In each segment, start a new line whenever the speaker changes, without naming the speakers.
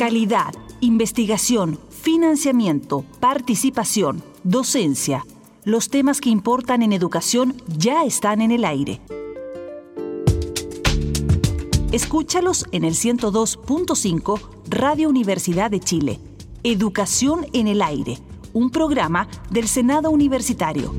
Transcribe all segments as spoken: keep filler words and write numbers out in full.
Calidad, investigación, financiamiento, participación, docencia. Los temas que importan en educación ya están en el aire. Escúchalos en el ciento dos punto cinco Radio Universidad de Chile. Educación en el aire, un programa del Senado Universitario.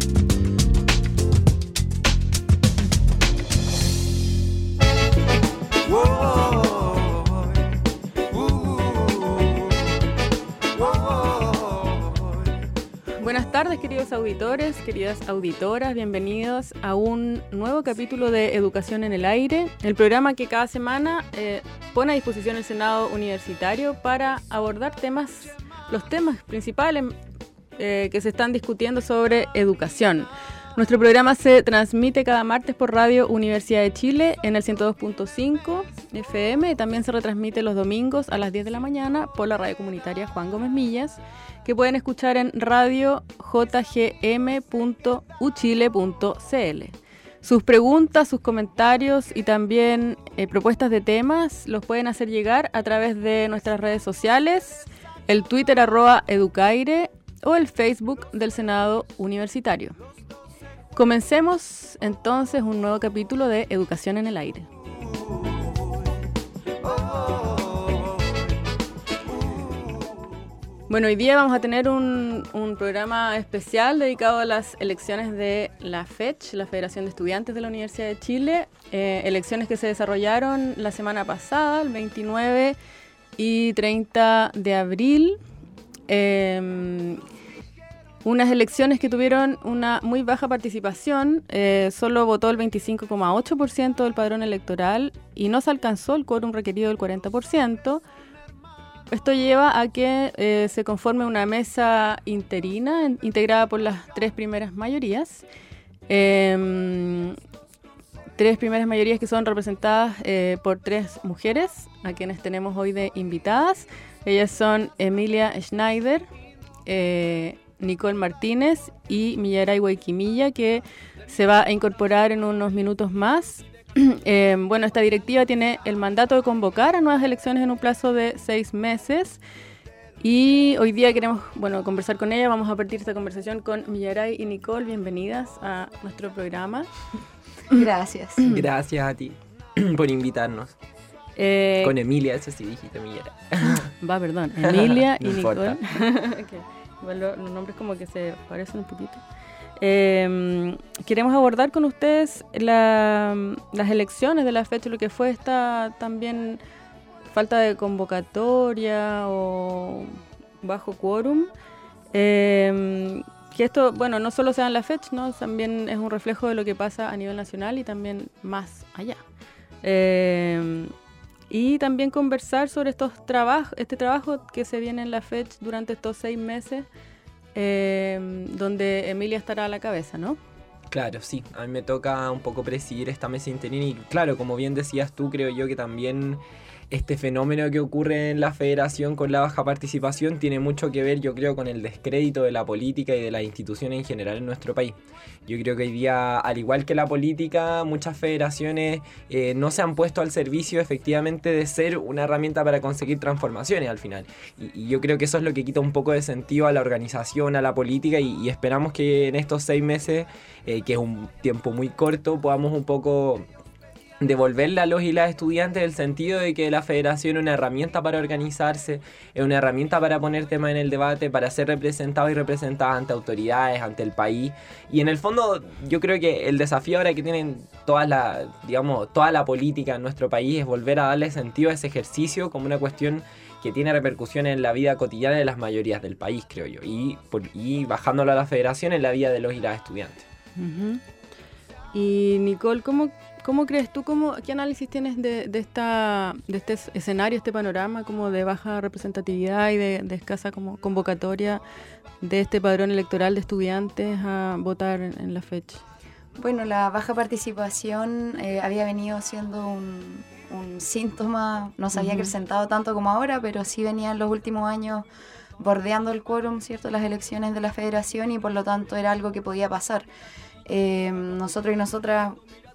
Buenas tardes, queridos auditores, queridas auditoras, bienvenidos a un nuevo capítulo de Educación en el Aire, el programa que cada semana eh, pone a disposición el Senado Universitario para abordar temas, los temas principales eh, que se están discutiendo sobre educación. Nuestro programa se transmite cada martes por Radio Universidad de Chile en el ciento dos punto cinco F M y también se retransmite los domingos a las diez de la mañana por la radio comunitaria Juan Gómez Millas, que pueden escuchar en radio j g m punto u chile punto c l. Sus preguntas, sus comentarios y también eh, propuestas de temas los pueden hacer llegar a través de nuestras redes sociales, el Twitter arroba educaire o el Facebook del Senado Universitario. Comencemos entonces un nuevo capítulo de Educación en el Aire. Bueno, hoy día vamos a tener un, un programa especial dedicado a las elecciones de la FECH, la Federación de Estudiantes de la Universidad de Chile, eh, elecciones que se desarrollaron la semana pasada, el veintinueve y treinta de abril. Eh, Unas elecciones que tuvieron una muy baja participación, eh, solo votó el veinticinco coma ocho por ciento del padrón electoral y no se alcanzó el quórum requerido del cuarenta por ciento. Esto lleva a que eh, se conforme una mesa interina en, integrada por las tres primeras mayorías. Eh, tres primeras mayorías que son representadas eh, por tres mujeres, a quienes tenemos hoy de invitadas. Ellas son Emilia Schneider, eh, Nicole Martínez y Millaray Guayquimilla, que se va a incorporar en unos minutos más. eh, bueno, esta directiva tiene el mandato de convocar a nuevas elecciones en un plazo de seis meses y hoy día queremos, bueno, conversar con ella. Vamos a partir esta conversación con Millaray y Nicole. Bienvenidas a nuestro programa.
Gracias.
Gracias a ti por invitarnos. Eh, con Emilia, eso sí dijiste, Millaray.
Va, perdón, Emilia y
no
Nicole. Okay. Bueno, los nombres como que se parecen un poquito. Eh, queremos abordar con ustedes la, las elecciones de la fecha, lo que fue esta también falta de convocatoria o bajo quórum. Eh, que esto, bueno, no solo sea en la fecha, ¿no? También es un reflejo de lo que pasa a nivel nacional y también más allá. Eh, Y también conversar sobre estos trabajos, este trabajo que se viene en la FECH durante estos seis meses, eh, donde Emilia estará a la cabeza, ¿no?
Claro, sí. A mí me toca un poco presidir esta mesa interina y claro, como bien decías tú, creo yo que también este fenómeno que ocurre en la federación con la baja participación tiene mucho que ver, yo creo, con el descrédito de la política y de las instituciones en general en nuestro país. Yo creo que hoy día, al igual que la política, muchas federaciones eh, no se han puesto al servicio efectivamente de ser una herramienta para conseguir transformaciones al final. Y, y yo creo que eso es lo que quita un poco de sentido a la organización, a la política y, y esperamos que en estos seis meses, eh, que es un tiempo muy corto, podamos un poco devolverle a los y las estudiantes el sentido de que la federación es una herramienta para organizarse, es una herramienta para poner temas en el debate, para ser representados y representadas ante autoridades, ante el país. Y en el fondo yo creo que el desafío ahora que tienen toda la, digamos, toda la política en nuestro país es volver a darle sentido a ese ejercicio como una cuestión que tiene repercusiones en la vida cotidiana de las mayorías del país, creo yo, y, por, y bajándolo a la federación en la vida de los y las estudiantes.
Uh-huh. Y Nicole, ¿cómo ¿Cómo crees tú, cómo, qué análisis tienes de, de, esta, de este escenario, este panorama como de baja representatividad y de, de escasa como convocatoria de este padrón electoral de estudiantes a votar en, en la fecha?
Bueno, la baja participación eh, había venido siendo un, un síntoma, no se había uh-huh. acrecentado tanto como ahora, pero sí venía en los últimos años bordeando el quórum, ¿cierto?, las elecciones de la federación y por lo tanto era algo que podía pasar. Eh, nosotros y nosotras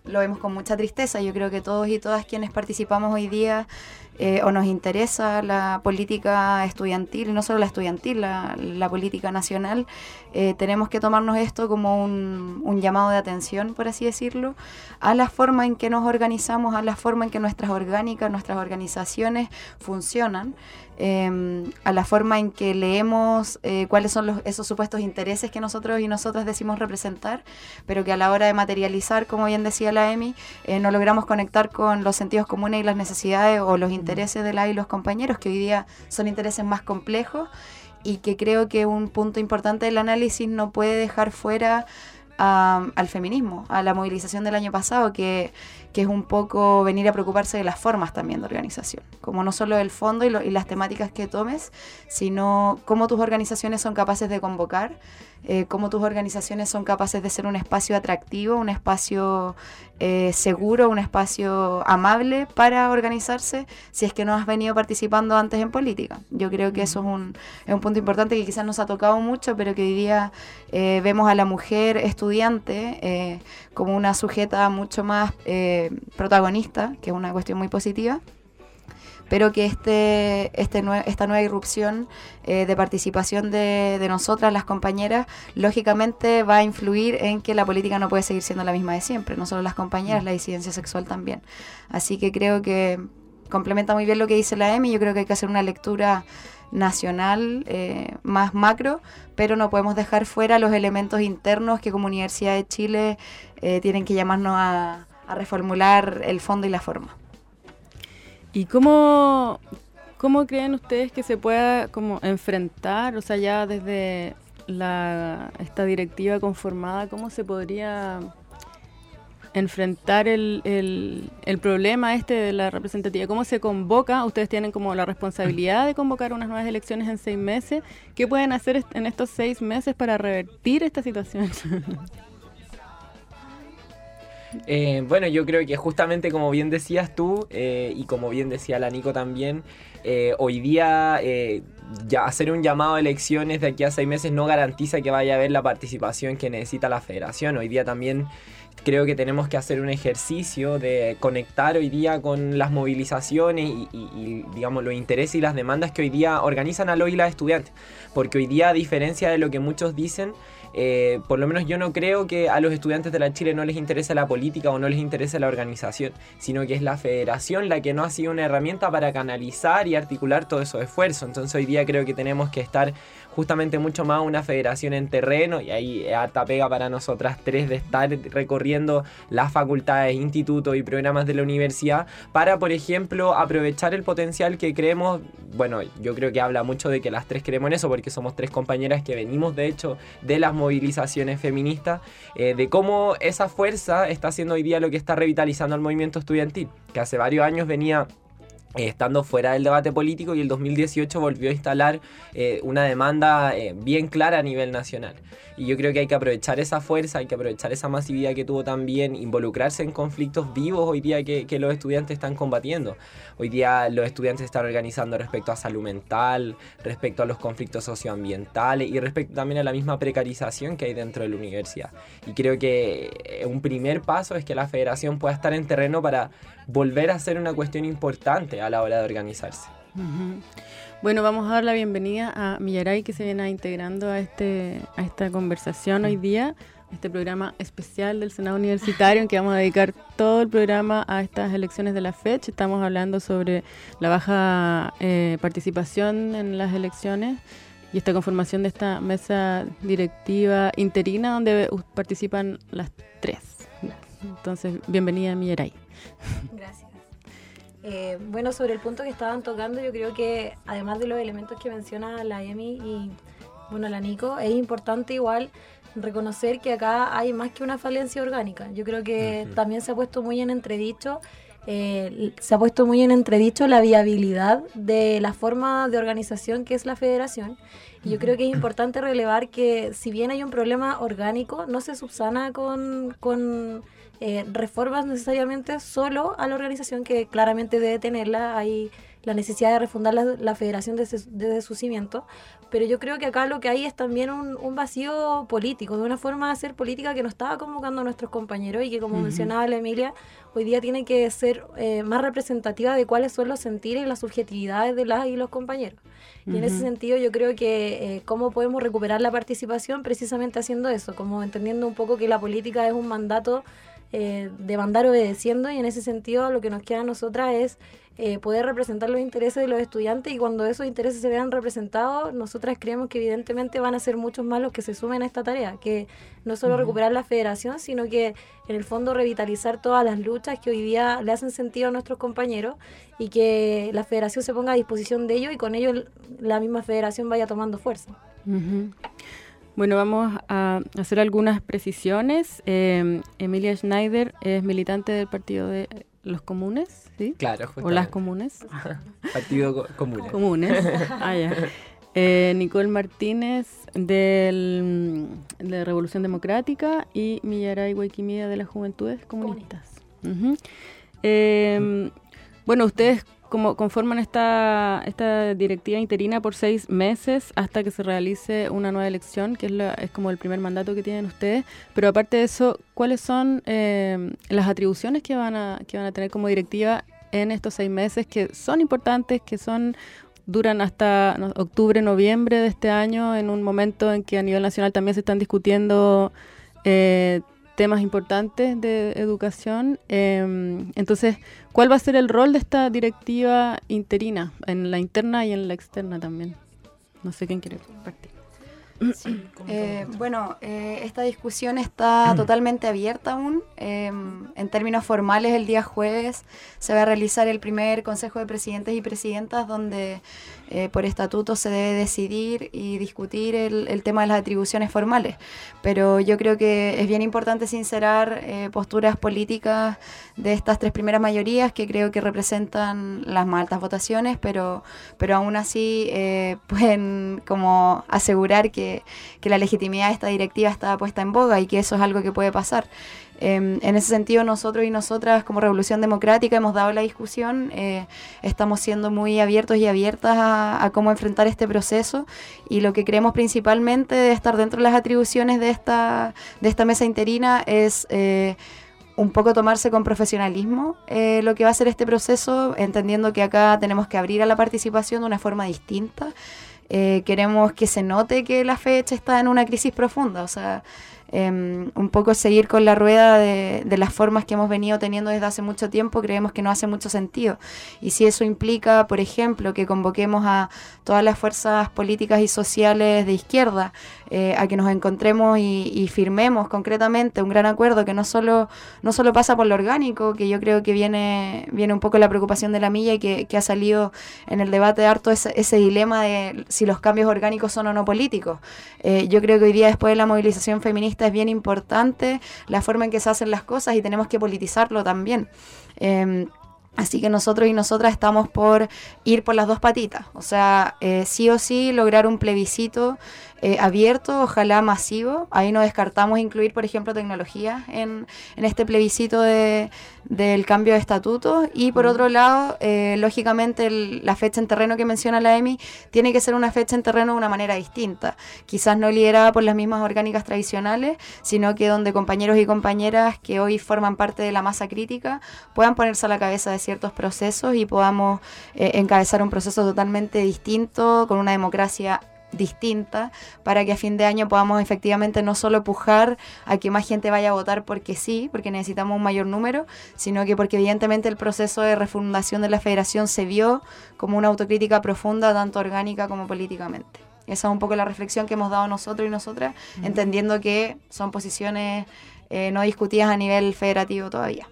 lo vemos con mucha tristeza. Yo creo que todos y todas quienes participamos hoy día eh, o nos interesa la política estudiantil, y no solo la estudiantil, la, la política nacional, eh, tenemos que tomarnos esto como un, un llamado de atención, por así decirlo, a la forma en que nos organizamos, a la forma en que nuestras orgánicas, nuestras organizaciones funcionan, eh, a la forma en que leemos eh, cuáles son los, esos supuestos intereses que nosotros y nosotras decimos representar, pero que a la hora de materializar, como bien decía la Emi, eh, no logramos conectar con los sentidos comunes y las necesidades o los intereses de la y los compañeros, que hoy día son intereses más complejos, y que creo que un punto importante del análisis no puede dejar fuera a, al feminismo, a la movilización del año pasado, que, que es un poco venir a preocuparse de las formas también de organización, como no solo el fondo y, lo, y las temáticas que tomes, sino cómo tus organizaciones son capaces de convocar, eh, cómo tus organizaciones son capaces de ser un espacio atractivo, un espacio eh, seguro, un espacio amable para organizarse, si es que no has venido participando antes en política. Yo creo que eso es un, es un punto importante que quizás nos ha tocado mucho, pero que hoy día eh, vemos a la mujer estudiante eh, como una sujeta mucho más eh, protagonista, que es una cuestión muy positiva, pero que este, este nue- esta nueva irrupción eh, de participación de, de nosotras, las compañeras, lógicamente va a influir en que la política no puede seguir siendo la misma de siempre, no solo las compañeras, la disidencia sexual también. Así que creo que complementa muy bien lo que dice la Emi. Yo creo que hay que hacer una lectura nacional eh, más macro, pero no podemos dejar fuera los elementos internos que como Universidad de Chile eh, tienen que llamarnos a, a reformular el fondo y la forma.
¿Y cómo, cómo creen ustedes que se pueda como enfrentar, o sea, ya desde la, esta directiva conformada, cómo se podría enfrentar el, el, el problema este de la representatividad? ¿Cómo se convoca? Ustedes tienen como la responsabilidad de convocar unas nuevas elecciones en seis meses. ¿Qué pueden hacer est- en estos seis meses para revertir esta situación?
Eh, bueno, yo creo que justamente como bien decías tú eh, y como bien decía la Nico también, eh, hoy día eh, ya hacer un llamado a elecciones de aquí a seis meses no garantiza que vaya a haber la participación que necesita la federación. Hoy día también creo que tenemos que hacer un ejercicio de conectar hoy día con las movilizaciones y, y, y digamos, los intereses y las demandas que hoy día organizan a los y las estudiantes. Porque hoy día, a diferencia de lo que muchos dicen, Eh, por lo menos yo no creo que a los estudiantes de la Chile no les interese la política o no les interese la organización, sino que es la federación la que no ha sido una herramienta para canalizar y articular todo esos esfuerzos. Entonces hoy día creo que tenemos que estar justamente mucho más una federación en terreno, y ahí es harta pega para nosotras tres de estar recorriendo las facultades, institutos y programas de la universidad para, por ejemplo, aprovechar el potencial que creemos. Bueno, yo creo que habla mucho de que las tres creemos en eso, porque somos tres compañeras que venimos de hecho de las movilizaciones feministas, eh, de cómo esa fuerza está haciendo hoy día lo que está revitalizando el movimiento estudiantil, que hace varios años venía Eh, estando fuera del debate político, y el dos mil dieciocho volvió a instalar eh, una demanda eh, bien clara a nivel nacional. Y yo creo que hay que aprovechar esa fuerza, hay que aprovechar esa masividad que tuvo también, involucrarse en conflictos vivos hoy día que, que los estudiantes están combatiendo. Hoy día los estudiantes se están organizando respecto a salud mental, respecto a los conflictos socioambientales y respecto también a la misma precarización que hay dentro de la universidad. Y creo que un primer paso es que la federación pueda estar en terreno para volver a ser una cuestión importante a la hora de organizarse.
Uh-huh. Bueno, vamos a dar la bienvenida a Millaray, que se viene integrando a este a esta conversación hoy día, este programa especial del Senado Universitario, en que vamos a dedicar todo el programa a estas elecciones de la fecha. Estamos hablando sobre la baja eh, participación en las elecciones y esta conformación de esta mesa directiva interina donde participan las tres. Entonces, bienvenida, Millaray.
Gracias. Eh, bueno, sobre el punto que estaban tocando, yo creo que además de los elementos que menciona la Emi y bueno, la Nico, es importante igual reconocer que acá hay más que una falencia orgánica. Yo creo que uh-huh. también se ha puesto muy en entredicho eh, se ha puesto muy en entredicho la viabilidad de la forma de organización que es la federación. Y yo creo que es importante relevar que si bien hay un problema orgánico, no se subsana con, con eh, reformas necesariamente solo a la organización, que claramente debe tenerla. Hay la necesidad de refundar la, la federación desde, desde su cimiento, pero yo creo que acá lo que hay es también un, un vacío político, de una forma de hacer política que nos estaba convocando a nuestros compañeros y que, como uh-huh. mencionaba la Emilia, hoy día tiene que ser eh, más representativa de cuáles son los sentires y las subjetividades de las y los compañeros. Y uh-huh. en ese sentido yo creo que eh, cómo podemos recuperar la participación precisamente haciendo eso, como entendiendo un poco que la política es un mandato eh, de mandar obedeciendo, y en ese sentido lo que nos queda a nosotras es eh, poder representar los intereses de los estudiantes, y cuando esos intereses se vean representados, nosotras creemos que evidentemente van a ser muchos más los que se sumen a esta tarea, que no solo uh-huh. recuperar la federación, sino que en el fondo revitalizar todas las luchas que hoy día le hacen sentido a nuestros compañeros, y que la federación se ponga a disposición de ellos, y con ello la misma federación vaya tomando fuerza.
Uh-huh. Bueno, vamos a hacer algunas precisiones. Eh, Emilia Schneider es militante del Partido de los Comunes, ¿sí?
Claro, justamente.
O las Comunes.
Partido co- Comunes.
Comunes, ah, ya. Eh, Nicole Martínez del, de Revolución Democrática y Millaray Guayquimía de las Juventudes Comunistas. Uh-huh. Eh, bueno, ustedes como conforman esta, esta directiva interina por seis meses hasta que se realice una nueva elección, que es, la, es como el primer mandato que tienen ustedes, pero aparte de eso, ¿cuáles son eh, las atribuciones que van a que van a tener como directiva en estos seis meses, que son importantes, que son duran hasta no, octubre, noviembre de este año, en un momento en que a nivel nacional también se están discutiendo eh, temas importantes de educación? Eh, entonces, ¿cuál va a ser el rol de esta directiva interina, en la interna y en la externa también? No sé quién quiere compartir.
Sí. Eh, bueno, eh, esta discusión está totalmente abierta aún. Eh, en términos formales, el día jueves se va a realizar el primer Consejo de Presidentes y Presidentas, donde eh, por estatuto se debe decidir y discutir el, el tema de las atribuciones formales. Pero yo creo que es bien importante sincerar eh, posturas políticas de estas tres primeras mayorías, que creo que representan las más altas votaciones, pero, pero aún así eh, pueden como asegurar que, que la legitimidad de esta directiva está puesta en boga y que eso es algo que puede pasar. Eh, en ese sentido, nosotros y nosotras como Revolución Democrática hemos dado la discusión, eh, estamos siendo muy abiertos y abiertas a, a cómo enfrentar este proceso, y lo que creemos principalmente de estar dentro de las atribuciones de esta, de esta mesa interina es eh, un poco tomarse con profesionalismo eh, lo que va a ser este proceso, entendiendo que acá tenemos que abrir a la participación de una forma distinta. Eh, queremos que se note que la fecha está en una crisis profunda, o sea, eh, un poco seguir con la rueda de, de las formas que hemos venido teniendo desde hace mucho tiempo, creemos que no hace mucho sentido. Y si eso implica, por ejemplo, que convoquemos a todas las fuerzas políticas y sociales de izquierda eh, a que nos encontremos y, y firmemos concretamente un gran acuerdo que no solo, no solo pasa por lo orgánico, que yo creo que viene, viene un poco la preocupación de la milla y que, que ha salido en el debate harto ese, ese dilema de si los cambios orgánicos son o no políticos. Eh, yo creo que hoy día, después de la movilización feminista, es bien importante la forma en que se hacen las cosas y tenemos que politizarlo también. Eh, Así que nosotros y nosotras estamos por ir por las dos patitas, o sea, eh, sí o sí lograr un plebiscito eh, abierto, ojalá masivo. Ahí no descartamos incluir, por ejemplo, tecnología en, en este plebiscito de, del cambio de estatuto. Y por otro lado, eh, lógicamente el, la fecha en terreno que menciona la Emi tiene que ser una fecha en terreno de una manera distinta, quizás no liderada por las mismas orgánicas tradicionales, sino que donde compañeros y compañeras que hoy forman parte de la masa crítica puedan ponerse a la cabeza de ciertos procesos y podamos eh, encabezar un proceso totalmente distinto, con una democracia distinta, para que a fin de año podamos efectivamente no solo pujar a que más gente vaya a votar porque sí, porque necesitamos un mayor número, sino que porque evidentemente el proceso de refundación de la federación se vio como una autocrítica profunda, tanto orgánica como políticamente. Esa es un poco la reflexión que hemos dado nosotros y nosotras, uh-huh. entendiendo que son posiciones eh, no discutidas a nivel federativo todavía.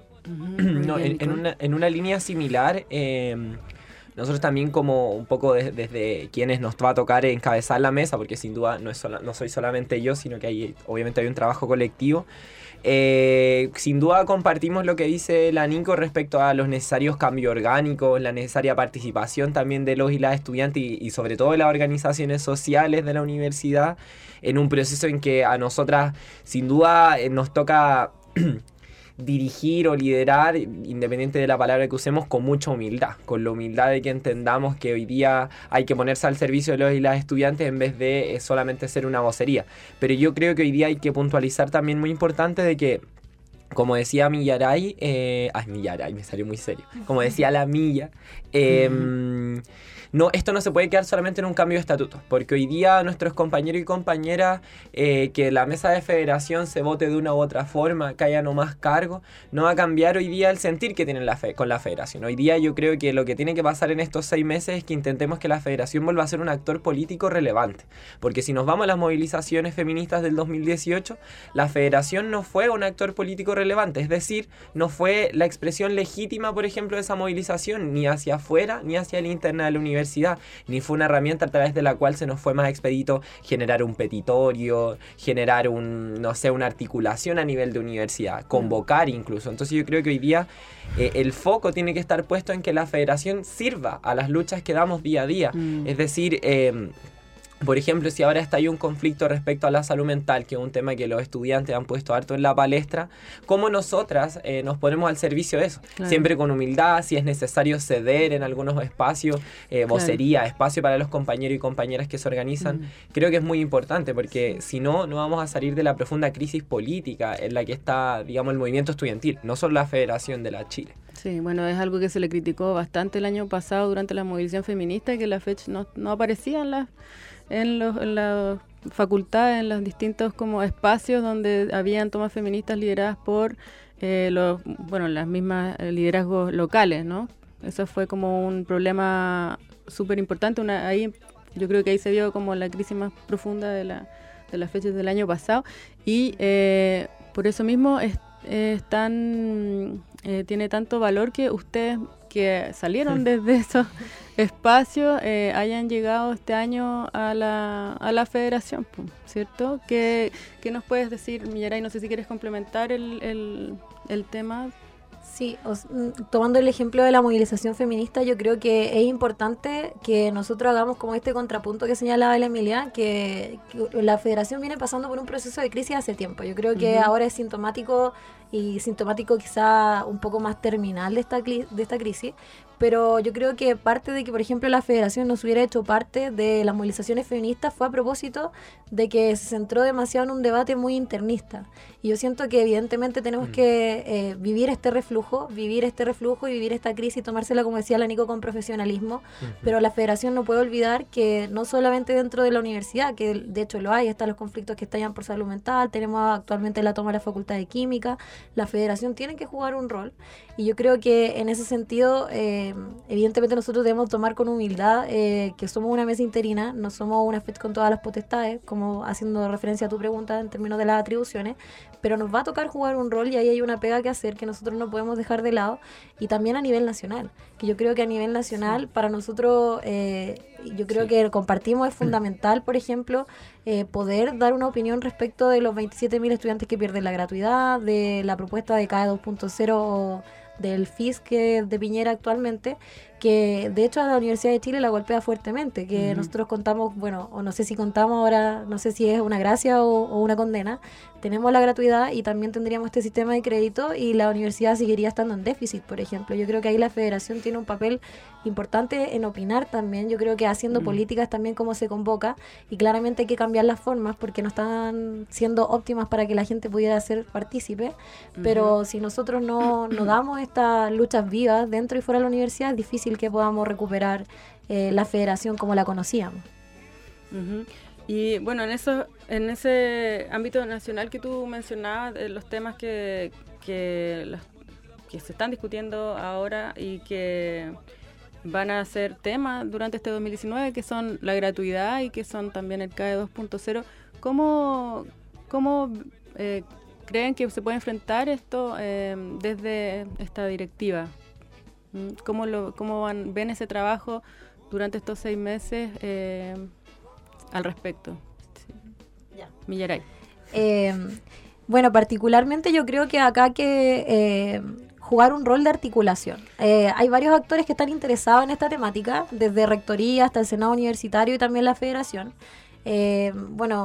No, en, en, una, en una línea similar, eh, nosotros también como un poco de, desde quienes nos va a tocar encabezar la mesa, porque sin duda no, es sola, no soy solamente yo, sino que hay, obviamente hay un trabajo colectivo. Eh, sin duda compartimos lo que dice la Nico respecto a los necesarios cambios orgánicos, la necesaria participación también de los y las estudiantes y, y sobre todo de las organizaciones sociales de la universidad, en un proceso en que a nosotras sin duda eh, nos toca dirigir o liderar, independiente de la palabra que usemos, con mucha humildad, con la humildad de que entendamos que hoy día hay que ponerse al servicio de los y las estudiantes en vez de eh, solamente ser una vocería. Pero yo creo que hoy día hay que puntualizar también muy importante de que, como decía Millaray, eh, ay, Millaray, me salió muy serio, como decía la Milla, eh, uh-huh. No, esto no se puede quedar solamente en un cambio de estatuto, porque hoy día nuestros compañeros y compañeras, eh, que la mesa de federación se vote de una u otra forma, que haya no más cargo, no va a cambiar hoy día el sentir que tienen la fe, con la federación. Hoy día yo creo que lo que tiene que pasar en estos seis meses es que intentemos que la federación vuelva a ser un actor político relevante, porque si nos vamos a las movilizaciones feministas del dos mil dieciocho, la federación no fue un actor político relevante, es decir, no fue la expresión legítima, por ejemplo, de esa movilización, ni hacia afuera, ni hacia el interna de la universidad, ni fue una herramienta a través de la cual se nos fue más expedito generar un petitorio, generar un, no sé, una articulación a nivel de universidad, convocar incluso. Entonces yo creo que hoy día eh, el foco tiene que estar puesto en que la federación sirva a las luchas que damos día a día. Mm. Es decir, eh, por ejemplo, si ahora está ahí un conflicto respecto a la salud mental, que es un tema que los estudiantes han puesto harto en la palestra, ¿cómo nosotras eh, nos ponemos al servicio de eso? Claro. Siempre con humildad, si es necesario ceder en algunos espacios, eh, vocería, claro. espacio para los compañeros y compañeras que se organizan, mm. creo que es muy importante, porque si no, no vamos a salir de la profunda crisis política en la que está, digamos, el movimiento estudiantil, no solo la Federación de la Chile.
Sí, bueno, es algo que se le criticó bastante el año pasado durante la movilización feminista, que la FECH no, no aparecía en las en los en la facultades, en los distintos como espacios donde habían tomas feministas lideradas por eh, los bueno las mismas liderazgos locales, ¿no? Eso fue como un problema súper importante. Una, ahí yo creo que ahí se vio como la crisis más profunda de la de las fechas del año pasado, y eh, por eso mismo es, es tan eh, tiene tanto valor que ustedes que salieron desde esos espacios eh, hayan llegado este año a la, a la federación, ¿cierto? ¿Qué, qué nos puedes decir, Millaray? No sé si quieres complementar el, el, el tema.
Sí, os, tomando el ejemplo de la movilización feminista, yo creo que es importante que nosotros hagamos como este contrapunto que señalaba la Emilia, que, que la federación viene pasando por un proceso de crisis hace tiempo. Yo creo que uh-huh. ahora es sintomático y sintomático quizá un poco más terminal de esta, de esta crisis, pero yo creo que parte de que, por ejemplo, la federación no se hubiera hecho parte de las movilizaciones feministas fue a propósito de que se centró demasiado en un debate muy internista. Y yo siento que evidentemente tenemos mm. que eh, vivir este reflujo, vivir este reflujo y vivir esta crisis y tomársela, como decía la Nico, con profesionalismo, uh-huh. pero la federación no puede olvidar que no solamente dentro de la universidad, que de hecho lo hay, están los conflictos que estallan por salud mental, tenemos actualmente la toma de la Facultad de Química, la federación tiene que jugar un rol, y yo creo que en ese sentido eh, evidentemente nosotros debemos tomar con humildad eh, que somos una mesa interina, no somos una F E C con todas las potestades, como haciendo referencia a tu pregunta en términos de las atribuciones, pero nos va a tocar jugar un rol y ahí hay una pega que hacer que nosotros no podemos dejar de lado, y también a nivel nacional, que yo creo que a nivel nacional sí. para nosotros eh, yo creo sí. que compartimos, es fundamental, por ejemplo, eh, poder dar una opinión respecto de los veintisiete mil estudiantes que pierden la gratuidad, de la propuesta de C A E dos punto cero del F I S que de Piñera actualmente, que de hecho a la Universidad de Chile la golpea fuertemente, que uh-huh. nosotros contamos, bueno, o no sé si contamos ahora, no sé si es una gracia o, o una condena, tenemos la gratuidad y también tendríamos este sistema de crédito y la universidad seguiría estando en déficit, por ejemplo. Yo creo que ahí la federación tiene un papel importante en opinar también, yo creo que haciendo uh-huh. políticas también como se convoca, y claramente hay que cambiar las formas porque no están siendo óptimas para que la gente pudiera ser partícipe, uh-huh. pero si nosotros no, no damos estas luchas vivas dentro y fuera de la universidad, es difícil que podamos recuperar eh, la federación como la conocíamos.
Uh-huh. Y bueno, en eso, en ese ámbito nacional que tú mencionabas, eh, los temas que, que, los, que se están discutiendo ahora y que van a ser tema durante este dos mil diecinueve, que son la gratuidad y que son también el C A E dos punto cero, ¿cómo, cómo eh, creen que se puede enfrentar esto eh, desde esta directiva? ¿Cómo, lo, cómo van, ven ese trabajo durante estos seis meses eh, al respecto? Sí.
Ya.
Millaray.
Eh, bueno, particularmente yo creo que acá hay que eh, jugar un rol de articulación. Eh, hay varios actores que están interesados en esta temática, desde Rectoría hasta el Senado Universitario y también la Federación. Eh, bueno,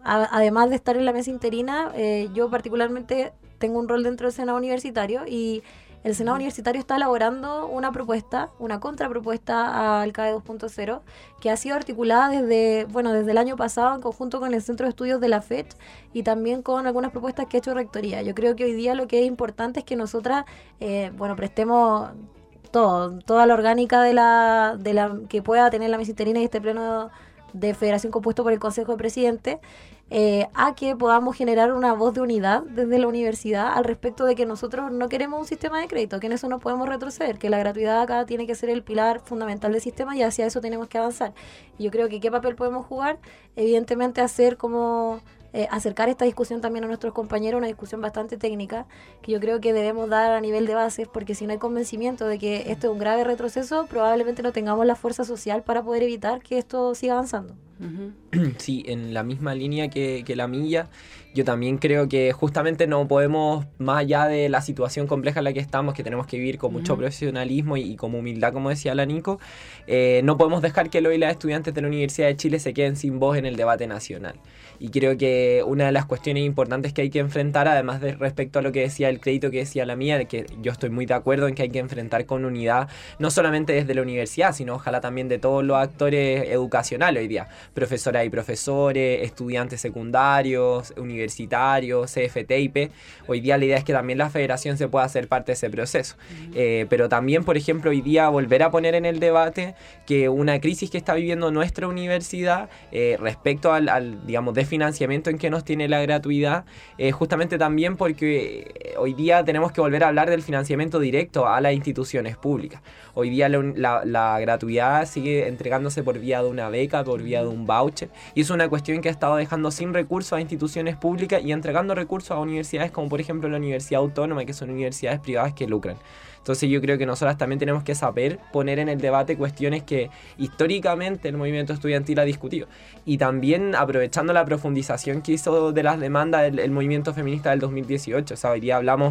a, además de estar en la mesa interina, eh, yo particularmente tengo un rol dentro del Senado Universitario y el Senado Universitario está elaborando una propuesta, una contrapropuesta al C A E dos punto cero, que ha sido articulada desde, bueno, desde el año pasado en conjunto con el Centro de Estudios de la F E C y también con algunas propuestas que ha hecho Rectoría. Yo creo que hoy día lo que es importante es que nosotras, eh, bueno, prestemos todo, toda la orgánica de la, de la que pueda tener la mesa interina y este pleno de federación compuesto por el Consejo de Presidentes, eh, a que podamos generar una voz de unidad desde la universidad al respecto de que nosotros no queremos un sistema de crédito, que en eso no podemos retroceder, que la gratuidad acá tiene que ser el pilar fundamental del sistema y hacia eso tenemos que avanzar. Y yo creo que ¿qué papel podemos jugar? Evidentemente hacer como... Eh, acercar esta discusión también a nuestros compañeros, una discusión bastante técnica, que yo creo que debemos dar a nivel de bases, porque si no hay convencimiento de que esto es un grave retroceso, probablemente no tengamos la fuerza social para poder evitar que esto siga avanzando.
Uh-huh.
Sí, en la misma línea que, que la milla, yo también creo que justamente no podemos, más allá de la situación compleja en la que estamos, que tenemos que vivir con mucho uh-huh. profesionalismo y, y como humildad, como decía la Nico, eh, no podemos dejar que hoy los estudiantes de la Universidad de Chile se queden sin voz en el debate nacional. Y creo que una de las cuestiones importantes que hay que enfrentar, además de respecto a lo que decía el crédito que decía la mía, de que yo estoy muy de acuerdo en que hay que enfrentar con unidad, no solamente desde la universidad, sino ojalá también de todos los actores educacionales hoy día, profesoras y profesores, estudiantes secundarios, universitarios, C F T, I P. Hoy día la idea es que también la federación se pueda hacer parte de ese proceso. Uh-huh. Eh, pero también, por ejemplo, hoy día volver a poner en el debate que una crisis que está viviendo nuestra universidad eh, respecto al, al, digamos, de financiamiento en que nos tiene la gratuidad, eh, justamente también porque hoy día tenemos que volver a hablar del financiamiento directo a las instituciones públicas. Hoy día la, la, la gratuidad sigue entregándose por vía de una beca, por vía de un voucher, y es una cuestión que ha estado dejando sin recursos a instituciones públicas y entregando recursos a universidades como por ejemplo la Universidad Autónoma, que son universidades privadas que lucran. Entonces yo creo que nosotras también tenemos que saber poner en el debate cuestiones que históricamente el movimiento estudiantil ha discutido. Y también aprovechando la profundización que hizo de las demandas el, el movimiento feminista del dos mil dieciocho. O sea, hoy día hablamos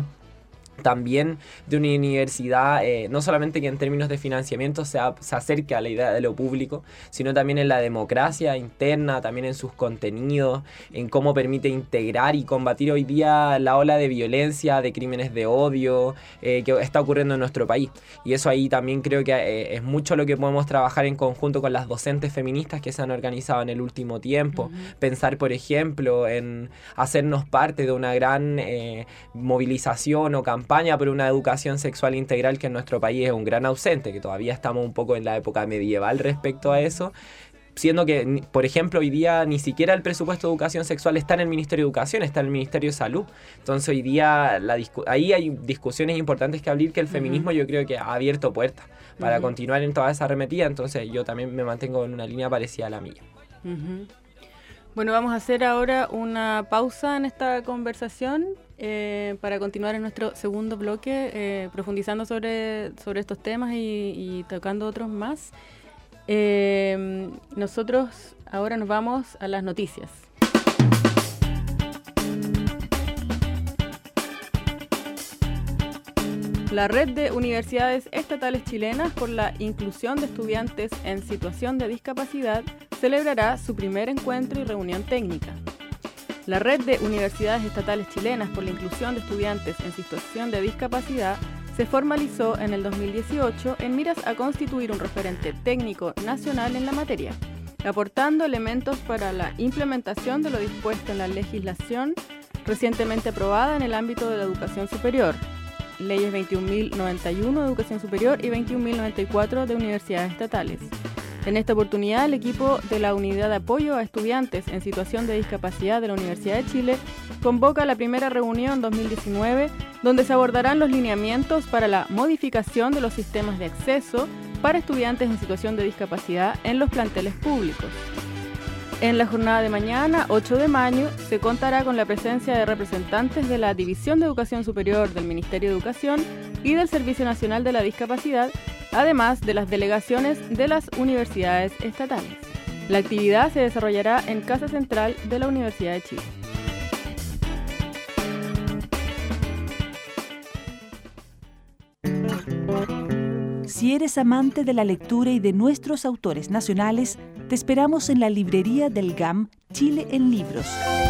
también de una universidad, eh, no solamente que en términos de financiamiento se, a, se acerque a la idea de lo público, sino también en la democracia interna, también en sus contenidos, en cómo permite integrar y combatir hoy día la ola de violencia, de crímenes de odio eh, que está ocurriendo en nuestro país. Y eso ahí también creo que eh, es mucho lo que podemos trabajar en conjunto con las docentes feministas que se han organizado en el último tiempo. Uh-huh. Pensar, por ejemplo, en hacernos parte de una gran eh, movilización o campaña por una educación sexual integral que en nuestro país es un gran ausente, que todavía estamos un poco en la época medieval respecto a eso, siendo que, por ejemplo, hoy día ni siquiera el presupuesto de educación sexual está en el Ministerio de Educación, está en el Ministerio de Salud. Entonces hoy día la discu- ahí hay discusiones importantes que abrir, que el feminismo uh-huh. yo creo que ha abierto puertas para uh-huh. continuar en toda esa arremetida. Entonces yo también me mantengo en una línea parecida a la mía.
Uh-huh. Bueno, vamos a hacer ahora una pausa en esta conversación eh, para continuar en nuestro segundo bloque, eh, profundizando sobre, sobre estos temas y, y tocando otros más. Eh, nosotros ahora nos vamos a las noticias. La Red de Universidades Estatales Chilenas por la Inclusión de Estudiantes en Situación de Discapacidad celebrará su primer encuentro y reunión técnica. La Red de Universidades Estatales Chilenas por la Inclusión de Estudiantes en Situación de Discapacidad se formalizó en el dos mil dieciocho en miras a constituir un referente técnico nacional en la materia, aportando elementos para la implementación de lo dispuesto en la legislación recientemente aprobada en el ámbito de la educación superior, leyes veintiún mil noventa y uno de educación superior y veintiún mil noventa y cuatro de universidades estatales. En esta oportunidad, el equipo de la Unidad de Apoyo a Estudiantes en Situación de Discapacidad de la Universidad de Chile convoca la primera reunión dos mil diecinueve, donde se abordarán los lineamientos para la modificación de los sistemas de acceso para estudiantes en situación de discapacidad en los planteles públicos. En la jornada de mañana, ocho de mayo, se contará con la presencia de representantes de la División de Educación Superior del Ministerio de Educación y del Servicio Nacional de la Discapacidad, además de las delegaciones de las universidades estatales. La actividad se desarrollará en Casa Central de la Universidad de Chile.
Si eres amante de la lectura y de nuestros autores nacionales, Te esperamos en la librería del G A M Chile en Libros.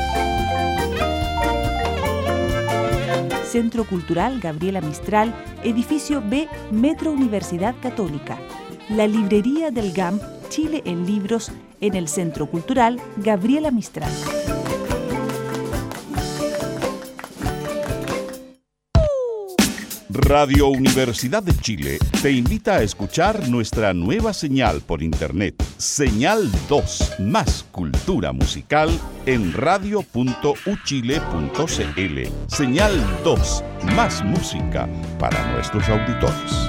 Centro Cultural Gabriela Mistral, edificio B, Metro Universidad Católica. La librería del G A M Chile en Libros en el Centro Cultural Gabriela Mistral.
Radio Universidad de Chile te invita a escuchar nuestra nueva señal por internet, Señal dos, más cultura musical en radio punto u chile punto c l. Señal dos, más música para nuestros auditores.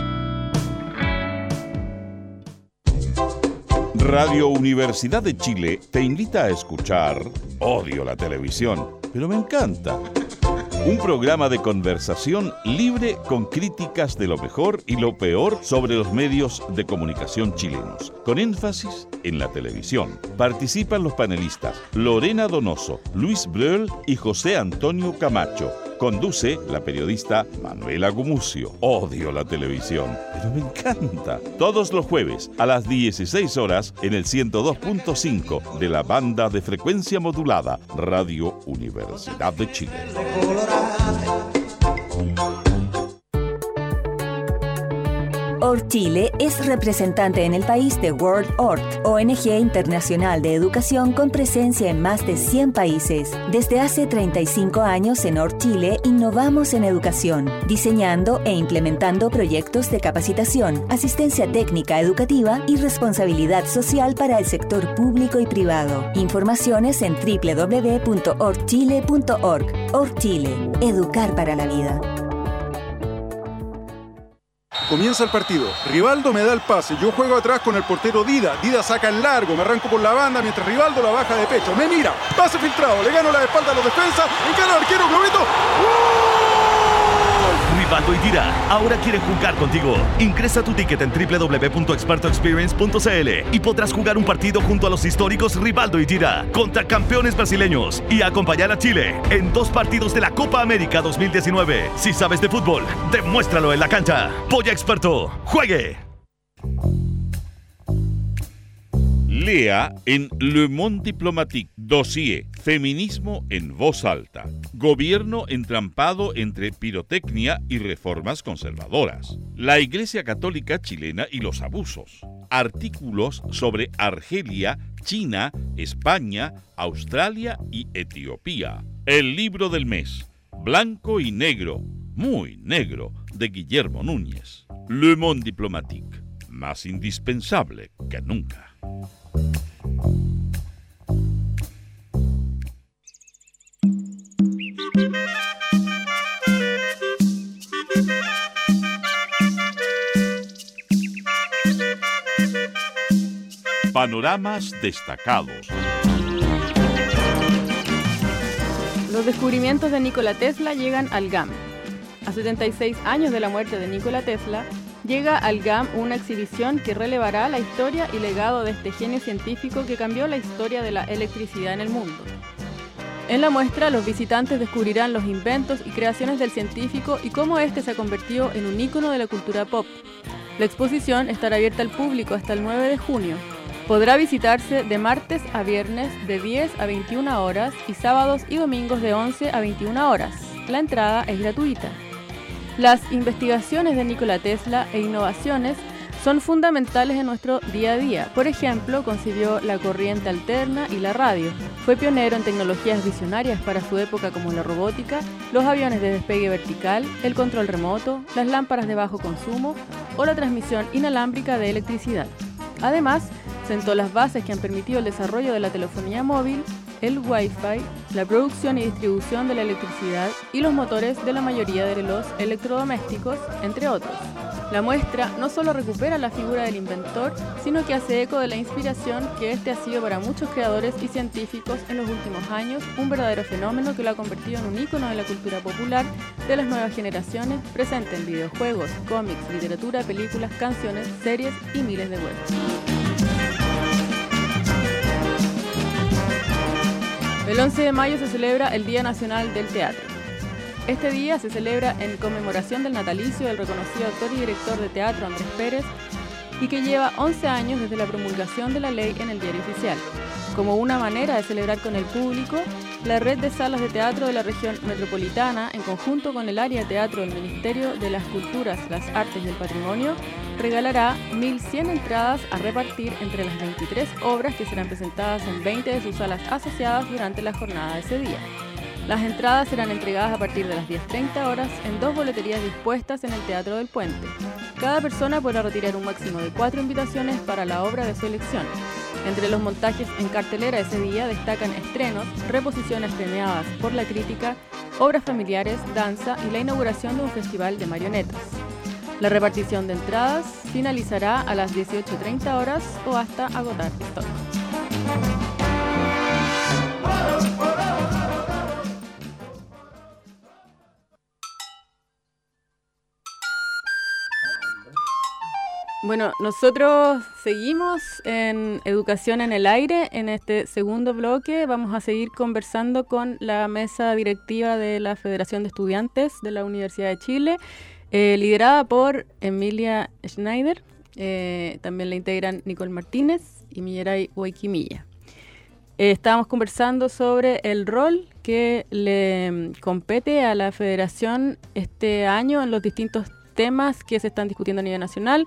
Radio Universidad de Chile te invita a escuchar Odio la televisión, pero me encanta. Un programa de conversación libre con críticas de lo mejor y lo peor sobre los medios de comunicación chilenos, con énfasis en la televisión. Participan los panelistas Lorena Donoso, Luis Breuel y José Antonio Camacho. Conduce la periodista Manuela Gumucio. Odio la televisión, pero me encanta. Todos los jueves a las dieciséis horas en el ciento dos punto cinco de la banda de frecuencia modulada Radio Universidad de Chile.
ORChile es representante en el país de World O R C, O N G internacional de educación con presencia en más de cien países. Desde hace treinta y cinco años en ORChile innovamos en educación, diseñando e implementando proyectos de capacitación, asistencia técnica educativa y responsabilidad social para el sector público y privado. Informaciones en doble u doble u doble u punto orchile punto org. ORChile, educar para la vida.
Comienza el partido. Rivaldo me da el pase. Yo juego atrás con el portero Dida. Dida saca el largo. Me arranco por la banda mientras Rivaldo la baja de pecho. Me mira. Pase filtrado. Le gano la espalda a los defensas. Encara al arquero. Globito. ¡Gol!
Rivaldo y Dida ahora quieren jugar contigo. Ingresa tu ticket en doble u doble u doble u punto experto experience punto c l y podrás jugar un partido junto a los históricos Rivaldo y Dida contra campeones brasileños y acompañar a Chile en dos partidos de la Copa América dos mil diecinueve. Si sabes de fútbol, demuéstralo en la cancha. Polla Experto, ¡juegue!
Lea en Le Monde Diplomatique, dossier, feminismo en voz alta, gobierno entrampado entre pirotecnia y reformas conservadoras, la Iglesia Católica chilena y los abusos, artículos sobre Argelia, China, España, Australia y Etiopía, el libro del mes, blanco y negro, muy negro, de Guillermo Núñez. Le Monde Diplomatique, más indispensable que nunca. Panoramas destacados.
Los descubrimientos de Nikola Tesla llegan al G A M. A setenta y seis años de la muerte de Nikola Tesla, llega al G A M una exhibición que relevará la historia y legado de este genio científico que cambió la historia de la electricidad en el mundo. En la muestra, los visitantes descubrirán los inventos y creaciones del científico y cómo éste se ha convertido en un ícono de la cultura pop. La exposición estará abierta al público hasta el nueve de junio. Podrá visitarse de martes a viernes de diez a veintiuna horas y sábados y domingos de once a veintiuna horas. La entrada es gratuita. Las investigaciones de Nikola Tesla e innovaciones son fundamentales en nuestro día a día. Por ejemplo, concibió la corriente alterna y la radio. Fue pionero en tecnologías visionarias para su época como la robótica, los aviones de despegue vertical, el control remoto, las lámparas de bajo consumo o la transmisión inalámbrica de electricidad. Además, sentó las bases que han permitido el desarrollo de la telefonía móvil, el Wi-Fi, la producción y distribución de la electricidad y los motores de la mayoría de los electrodomésticos, entre otros. La muestra no solo recupera la figura del inventor, sino que hace eco de la inspiración que este ha sido para muchos creadores y científicos en los últimos años, un verdadero fenómeno que lo ha convertido en un ícono de la cultura popular de las nuevas generaciones, presente en videojuegos, cómics, literatura, películas, canciones, series y miles de web. El once de mayo se celebra el Día Nacional del Teatro. Este día se celebra en conmemoración del natalicio del reconocido actor y director de teatro Andrés Pérez, y que lleva once años desde la promulgación de la ley en el Diario Oficial. Como una manera de celebrar con el público, la red de salas de teatro de la región metropolitana, en conjunto con el área de teatro del Ministerio de las Culturas, las Artes y el Patrimonio, regalará mil cien entradas a repartir entre las veintitrés obras que serán presentadas en veinte de sus salas asociadas durante la jornada de ese día. Las entradas serán entregadas a partir de las diez treinta horas en dos boleterías dispuestas en el Teatro del Puente. Cada persona podrá retirar un máximo de cuatro invitaciones para la obra de su elección. Entre los montajes en cartelera ese día destacan estrenos, reposiciones premiadas por la crítica, obras familiares, danza y la inauguración de un festival de marionetas. La repartición de entradas finalizará a las dieciocho treinta horas o hasta agotar stock. Bueno, nosotros seguimos en Educación en el Aire. En este segundo bloque vamos a seguir conversando con la mesa directiva de la Federación de Estudiantes de la Universidad de Chile, eh, liderada por Emilia Schneider. Eh, también la integran Nicole Martínez y Millaray Huayquimilla. Eh, estábamos conversando sobre el rol que le compete a la Federación este año en los distintos temas que se están discutiendo a nivel nacional,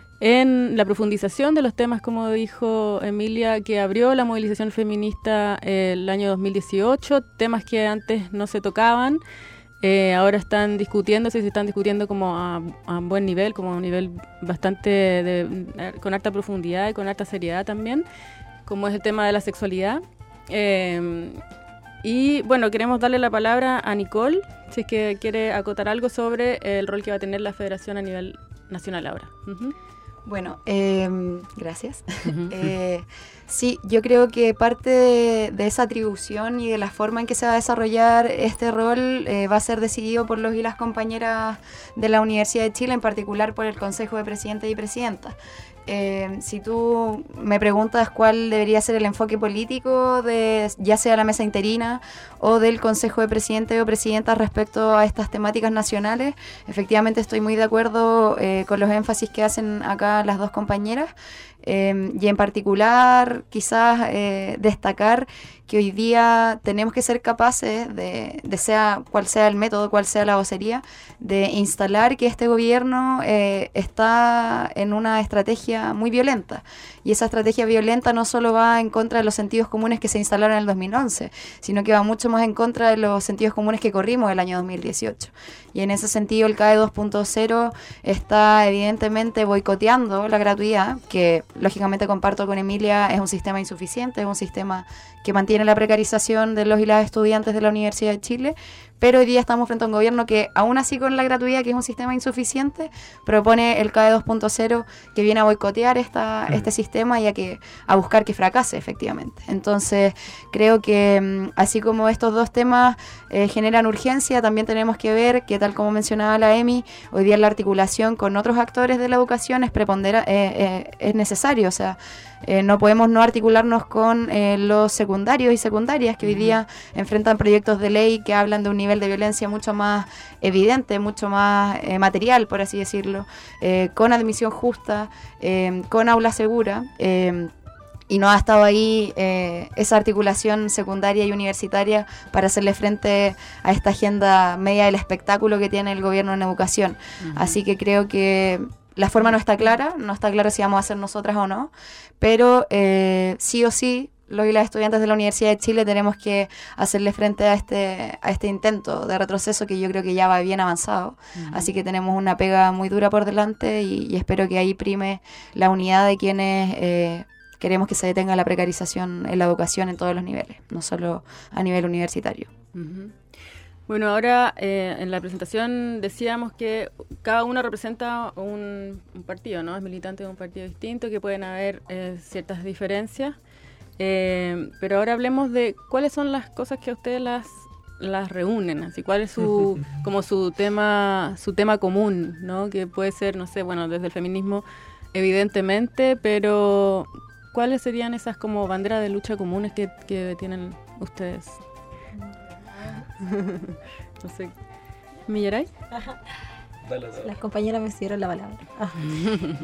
en la profundización de los temas, como dijo Emilia, que abrió la movilización feminista eh, el año dos mil dieciocho, temas que antes no se tocaban, eh, ahora están discutiéndose y se están discutiendo como a, a buen nivel, como a un nivel bastante de, con alta profundidad y con alta seriedad también, como es el tema de la sexualidad. Eh, y bueno, queremos darle la palabra a Nicole, si es que quiere acotar algo sobre el rol que va a tener la Federación a nivel nacional ahora. Uh-huh.
Bueno, eh, gracias. Uh-huh. eh, sí, yo creo que parte de, de esa atribución y de la forma en que se va a desarrollar este rol eh, va a ser decidido por los y las compañeras de la Universidad de Chile, en particular por el Consejo de Presidentes y Presidentas. Eh, si tú me preguntas cuál debería ser el enfoque político de ya sea la mesa interina o del Consejo de Presidentes o Presidentas respecto a estas temáticas nacionales, efectivamente estoy muy de acuerdo eh, con los énfasis que hacen acá las dos compañeras. Eh, y en particular quizás eh, destacar que hoy día tenemos que ser capaces de, de sea cual sea el método, cual sea la vocería, de instalar que este gobierno eh, está en una estrategia muy violenta, y esa estrategia violenta no solo va en contra de los sentidos comunes que se instalaron en el dos mil once, sino que va mucho más en contra de los sentidos comunes que corrimos el año dos mil dieciocho, y en ese sentido el C A E dos punto cero está evidentemente boicoteando la gratuidad, que lógicamente comparto con Emilia, es un sistema insuficiente, es un sistema que mantiene la precarización de los y las estudiantes de la Universidad de Chile, pero hoy día estamos frente a un gobierno que, aún así con la gratuidad, que es un sistema insuficiente, propone el C A E dos punto cero, que viene a boicotear esta, mm. este sistema y a, que, a buscar que fracase, efectivamente. Entonces, creo que así como estos dos temas eh, generan urgencia, también tenemos que ver que, tal como mencionaba la Emi, hoy día la articulación con otros actores de la educación es, prepondera, eh, eh, es necesario, o sea, Eh, no podemos no articularnos con eh, los secundarios y secundarias que hoy día enfrentan proyectos de ley que hablan de un nivel de violencia mucho más evidente, mucho más eh, material, por así decirlo, eh, con admisión justa, eh, con aula segura, eh, y no ha estado ahí eh, esa articulación secundaria y universitaria para hacerle frente a esta agenda media del espectáculo que tiene el gobierno en educación. Uh-huh. Así que creo que la forma no está clara, no está claro si vamos a ser nosotras o no, pero eh, sí o sí, los y las estudiantes de la Universidad de Chile tenemos que hacerle frente a este a este intento de retroceso que yo creo que ya va bien avanzado. Uh-huh. Así que tenemos una pega muy dura por delante y, y espero que ahí prime la unidad de quienes eh, queremos que se detenga la precarización en la educación en todos los niveles, no solo a nivel universitario.
Uh-huh. Bueno, ahora eh, en la presentación decíamos que cada uno representa un, un partido, ¿no? Es militante de un partido distinto, que pueden haber eh, ciertas diferencias, eh, pero ahora hablemos de cuáles son las cosas que a ustedes las, las reúnen, así cuál es su como su tema su tema común, ¿no? Que puede ser, no sé, bueno, desde el feminismo evidentemente, pero ¿cuáles serían esas como banderas de lucha comunes que, que tienen ustedes? No sé. ¿Millaray?
Las compañeras me hicieron la palabra.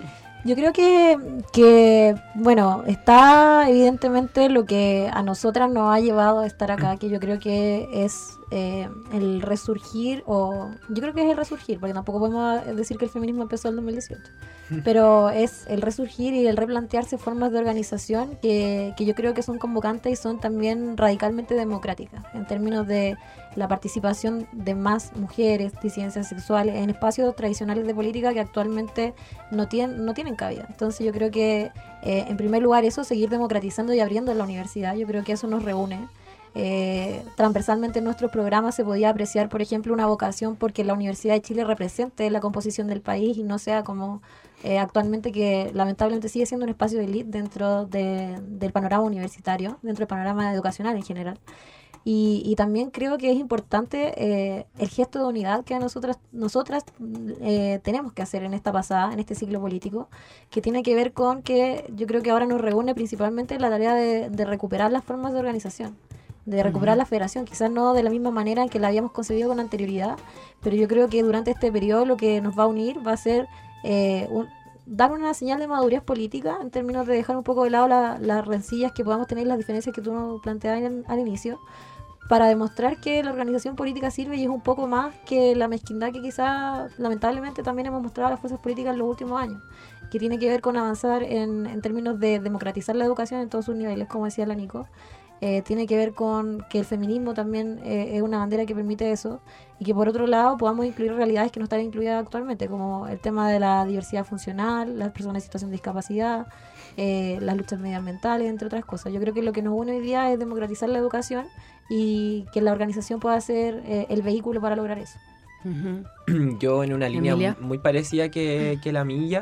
Yo creo que, que, bueno, está evidentemente lo que a nosotras nos ha llevado a estar acá, que yo creo que es eh, el resurgir, o yo creo que es el resurgir, porque tampoco podemos decir que el feminismo empezó en el dos mil dieciocho, pero es el resurgir y el replantearse formas de organización que, que yo creo que son convocantes y son también radicalmente democráticas, en términos de la participación de más mujeres, disidencias sexuales, en espacios tradicionales de política que actualmente no tienen, no tienen cabida. Entonces yo creo que, eh, en primer lugar, eso, seguir democratizando y abriendo la universidad, yo creo que eso nos reúne. Eh, transversalmente en nuestros programas se podía apreciar, por ejemplo, una vocación porque la Universidad de Chile represente la composición del país y no sea como eh, actualmente, que lamentablemente sigue siendo un espacio de élite dentro de, del panorama universitario, dentro del panorama educacional en general. Y, y también creo que es importante eh, el gesto de unidad que nosotras, nosotras eh, tenemos que hacer en esta pasada, en este ciclo político, que tiene que ver con que yo creo que ahora nos reúne principalmente la tarea de, de recuperar las formas de organización, de recuperar uh-huh. la federación, quizás no de la misma manera en que la habíamos concebido con anterioridad, pero yo creo que durante este periodo lo que nos va a unir va a ser eh, un, dar una señal de madurez política en términos de dejar un poco de lado la, las rencillas que podamos tener, las diferencias que tú planteabas en, al inicio, para demostrar que la organización política sirve y es un poco más que la mezquindad que quizás lamentablemente también hemos mostrado a las fuerzas políticas en los últimos años, que tiene que ver con avanzar en, en términos de democratizar la educación en todos sus niveles, como decía la Nico. Eh, tiene que ver con que el feminismo también eh, es una bandera que permite eso, y que por otro lado podamos incluir realidades que no están incluidas actualmente, como el tema de la diversidad funcional, las personas en situación de discapacidad, eh, las luchas medioambientales, entre otras cosas. Yo creo que lo que nos une hoy día es democratizar la educación y que la organización pueda ser eh, el vehículo para lograr eso.
Uh-huh. Yo en una línea muy, muy parecida que, que la mía.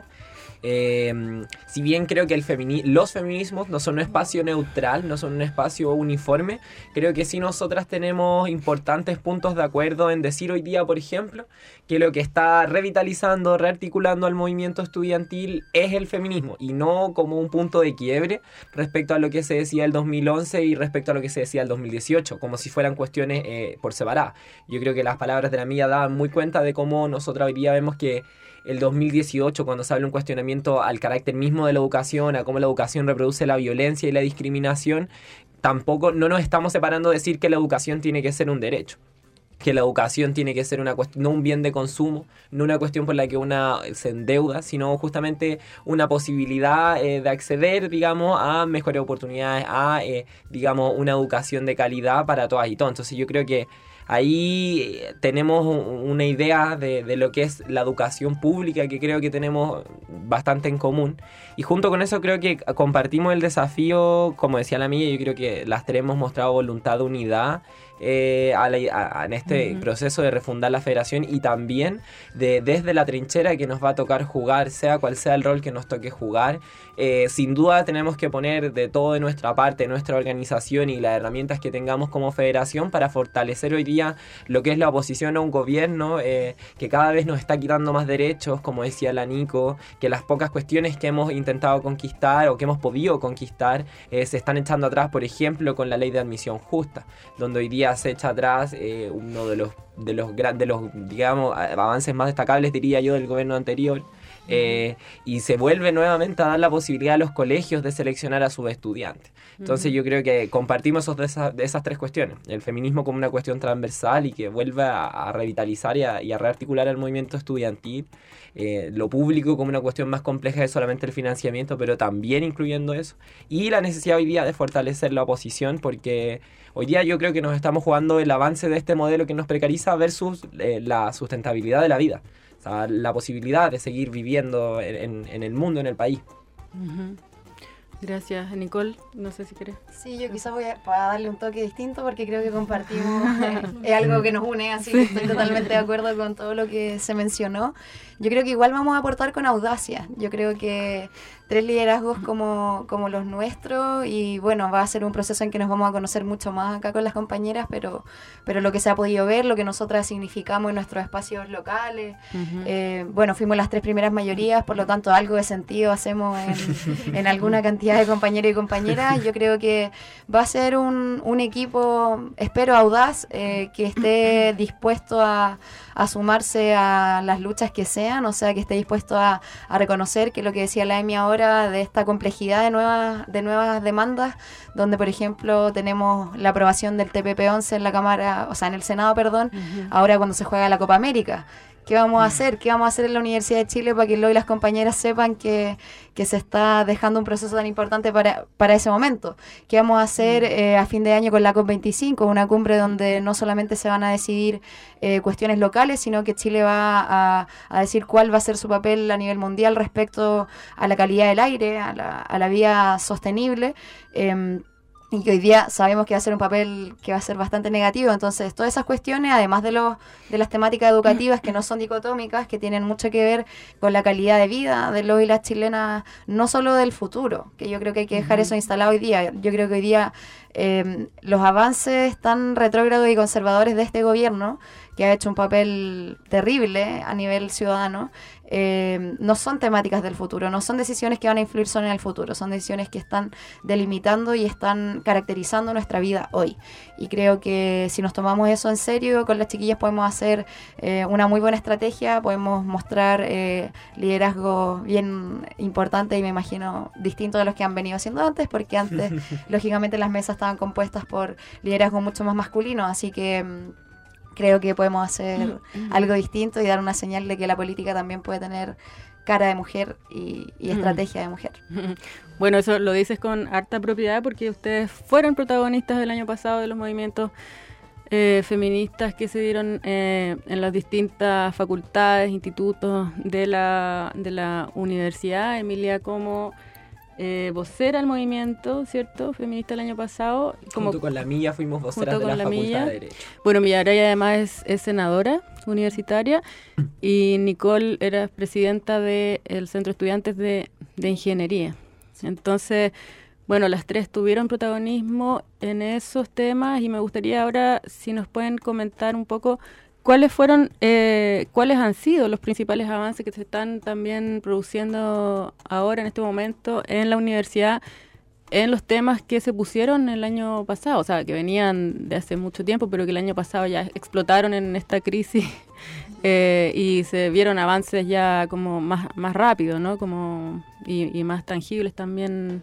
Eh, si bien creo que el femini- los feminismos no son un espacio neutral, no son un espacio uniforme, creo que sí nosotras tenemos importantes puntos de acuerdo en decir hoy día, por ejemplo, que lo que está revitalizando, rearticulando al movimiento estudiantil es el feminismo, y no como un punto de quiebre respecto a lo que se decía el dos mil once y respecto a lo que se decía el dos mil dieciocho, como si fueran cuestiones eh, por separado. Yo creo que las palabras de la mía daban muy cuenta de cómo nosotras hoy día vemos que el dos mil dieciocho, cuando se habla un cuestionamiento al carácter mismo de la educación, a cómo la educación reproduce la violencia y la discriminación, tampoco no nos estamos separando de decir que la educación tiene que ser un derecho, que la educación tiene que ser una cuestión, no un bien de consumo, no una cuestión por la que una se endeuda, sino justamente una posibilidad eh, de acceder, digamos, a mejores oportunidades, a, eh, digamos, una educación de calidad para todas y todos. Entonces yo creo que ahí tenemos una idea de, de lo que es la educación pública, que creo que tenemos bastante en común, y junto con eso creo que compartimos el desafío, como decía la mía. Yo creo que las tres hemos mostrado voluntad de unidad eh, a la, a, en este uh-huh. proceso de refundar la federación, y también de, desde la trinchera que nos va a tocar jugar, sea cual sea el rol que nos toque jugar. Eh, sin duda tenemos que poner de todo de nuestra parte, nuestra organización y las herramientas que tengamos como federación para fortalecer hoy día lo que es la oposición a un gobierno eh, que cada vez nos está quitando más derechos, como decía la Nico, que las pocas cuestiones que hemos intentado conquistar o que hemos podido conquistar eh, se están echando atrás, por ejemplo con la ley de admisión justa, donde hoy día se echa atrás eh, uno de los, de los, de los digamos, avances más destacables, diría yo, del gobierno anterior. Eh, y se vuelve nuevamente a dar la posibilidad a los colegios de seleccionar a sus estudiantes. Entonces uh-huh. yo creo que compartimos esos de, esas, de esas tres cuestiones: el feminismo como una cuestión transversal y que vuelve a, a revitalizar y a, y a rearticular el movimiento estudiantil, eh, lo público como una cuestión más compleja de solamente el financiamiento, pero también incluyendo eso, y la necesidad hoy día de fortalecer la oposición, porque hoy día yo creo que nos estamos jugando el avance de este modelo que nos precariza versus eh, la sustentabilidad de la vida, o sea, la posibilidad de seguir viviendo en, en, en el mundo, en el país.
Uh-huh. Gracias, Nicole. No sé si querés.
Sí, yo quizás voy a, voy a darle un toque distinto porque creo que compartimos, eh, es algo que nos une, así que estoy totalmente de acuerdo con todo lo que se mencionó. Yo creo que igual vamos a aportar con audacia. Yo creo que tres liderazgos como, como los nuestros, y bueno, va a ser un proceso en que nos vamos a conocer mucho más acá con las compañeras, pero, pero lo que se ha podido ver, lo que nosotras significamos en nuestros espacios locales, uh-huh. eh, bueno, fuimos las tres primeras mayorías, por lo tanto algo de sentido hacemos en, en alguna cantidad cantidad de compañeros y compañeras. Yo creo que va a ser un, un equipo, espero, audaz, eh, que esté dispuesto a, a sumarse a las luchas que sean, o sea, que esté dispuesto a, a reconocer que lo que decía la Emi ahora, de esta complejidad de nuevas, de nuevas demandas, donde, por ejemplo, tenemos la aprobación del T P P once en la Cámara, o sea, en el Senado, perdón, uh-huh. ahora cuando se juega la Copa América. ¿Qué vamos a hacer? ¿Qué vamos a hacer en la Universidad de Chile para que Lo y las compañeras sepan que, que se está dejando un proceso tan importante para, para ese momento? ¿Qué vamos a hacer eh, a fin de año con la COP veinticinco? Una cumbre donde no solamente se van a decidir eh, cuestiones locales, sino que Chile va a, a decir cuál va a ser su papel a nivel mundial respecto a la calidad del aire, a la, a la vía sostenible. Eh, y que hoy día sabemos que va a ser un papel que va a ser bastante negativo. Entonces, todas esas cuestiones, además de los de las temáticas educativas que no son dicotómicas, que tienen mucho que ver con la calidad de vida de los y las chilenas, no solo del futuro, que yo creo que hay que dejar uh-huh. eso instalado hoy día. Yo creo que hoy día eh, los avances tan retrógrados y conservadores de este gobierno, que ha hecho un papel terrible a nivel ciudadano, eh, no son temáticas del futuro, no son decisiones que van a influir solo en el futuro, son decisiones que están delimitando y están caracterizando nuestra vida hoy. Y creo que si nos tomamos eso en serio, con las chiquillas podemos hacer eh, una muy buena estrategia, podemos mostrar eh, liderazgo bien importante y me imagino distinto de los que han venido haciendo antes, porque antes lógicamente las mesas estaban compuestas por liderazgo mucho más masculino, así que creo que podemos hacer algo distinto y dar una señal de que la política también puede tener cara de mujer y, y estrategia de mujer.
Bueno, eso lo dices con harta propiedad porque ustedes fueron protagonistas del año pasado de los movimientos eh, feministas que se dieron eh, en las distintas facultades, institutos de la, de la universidad. Emilia, como Eh, vocera del movimiento, ¿cierto? Feminista el año pasado. Como,
junto con la Milla fuimos voceras de la, la Facultad Milla. de Derecho.
Bueno, Millaray además es, es senadora universitaria y Nicole era presidenta del Centro de Estudiantes de, de Ingeniería. Entonces, bueno, las tres tuvieron protagonismo en esos temas y me gustaría ahora si nos pueden comentar un poco ¿cuáles fueron, eh, cuáles han sido los principales avances que se están también produciendo ahora en este momento en la universidad en los temas que se pusieron el año pasado? O sea, que venían de hace mucho tiempo, pero que el año pasado ya explotaron en esta crisis eh, y se vieron avances ya como más, más rápido, ¿no? Como, y, y más tangibles también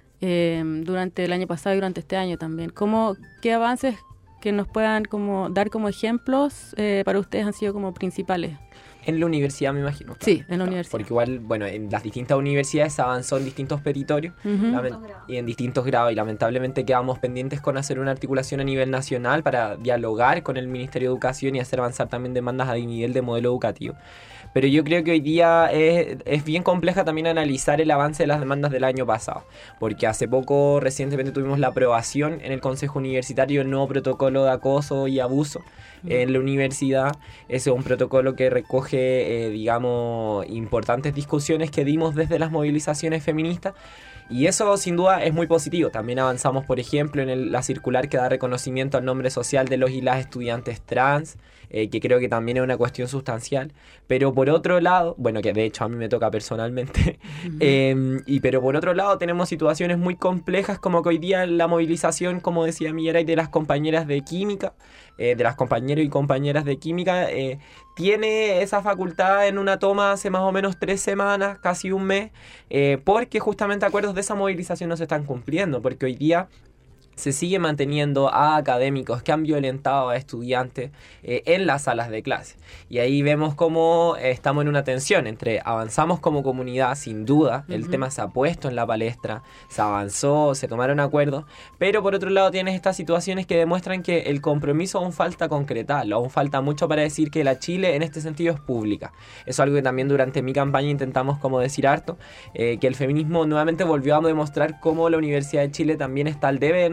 eh, durante el año pasado y durante este año también. ¿Cómo, qué avances que nos puedan como dar como ejemplos eh, para ustedes han sido como principales?
En la universidad, me imagino. Claro.
Sí, en la universidad.
Porque igual, bueno, en las distintas universidades se avanzó en distintos petitorios
uh-huh.
lament- y en distintos grados. Y lamentablemente quedamos pendientes con hacer una articulación a nivel nacional para dialogar con el Ministerio de Educación y hacer avanzar también demandas a nivel de modelo educativo. Pero yo creo que hoy día es, es bien compleja también analizar el avance de las demandas del año pasado, porque hace poco, recientemente tuvimos la aprobación en el Consejo Universitario del nuevo protocolo de acoso y abuso mm. en la universidad. Ese es un protocolo que recoge, eh, digamos, importantes discusiones que dimos desde las movilizaciones feministas. Y eso sin duda es muy positivo. También avanzamos, por ejemplo, en el, la circular que da reconocimiento al nombre social de los y las estudiantes trans, eh, que creo que también es una cuestión sustancial. Pero por otro lado, bueno, que de hecho a mí me toca personalmente, uh-huh. eh, y pero por otro lado tenemos situaciones muy complejas como que hoy día la movilización, como decía Millaray, de las compañeras de química, eh, de las compañeros y compañeras de química, eh, tiene esa facultad en una toma hace más o menos tres semanas, casi un mes, eh, porque justamente acuerdos de esa movilización no se están cumpliendo, porque hoy día se sigue manteniendo a académicos que han violentado a estudiantes eh, en las salas de clase. Y ahí vemos cómo eh, estamos en una tensión entre avanzamos como comunidad, sin duda, uh-huh. el tema se ha puesto en la palestra, se avanzó, se tomaron acuerdos, pero por otro lado tienes estas situaciones que demuestran que el compromiso aún falta concretarlo, aún falta mucho para decir que la Chile en este sentido es pública. Eso es algo que también durante mi campaña intentamos como decir harto, eh, que el feminismo nuevamente volvió a demostrar cómo la Universidad de Chile también está al debe en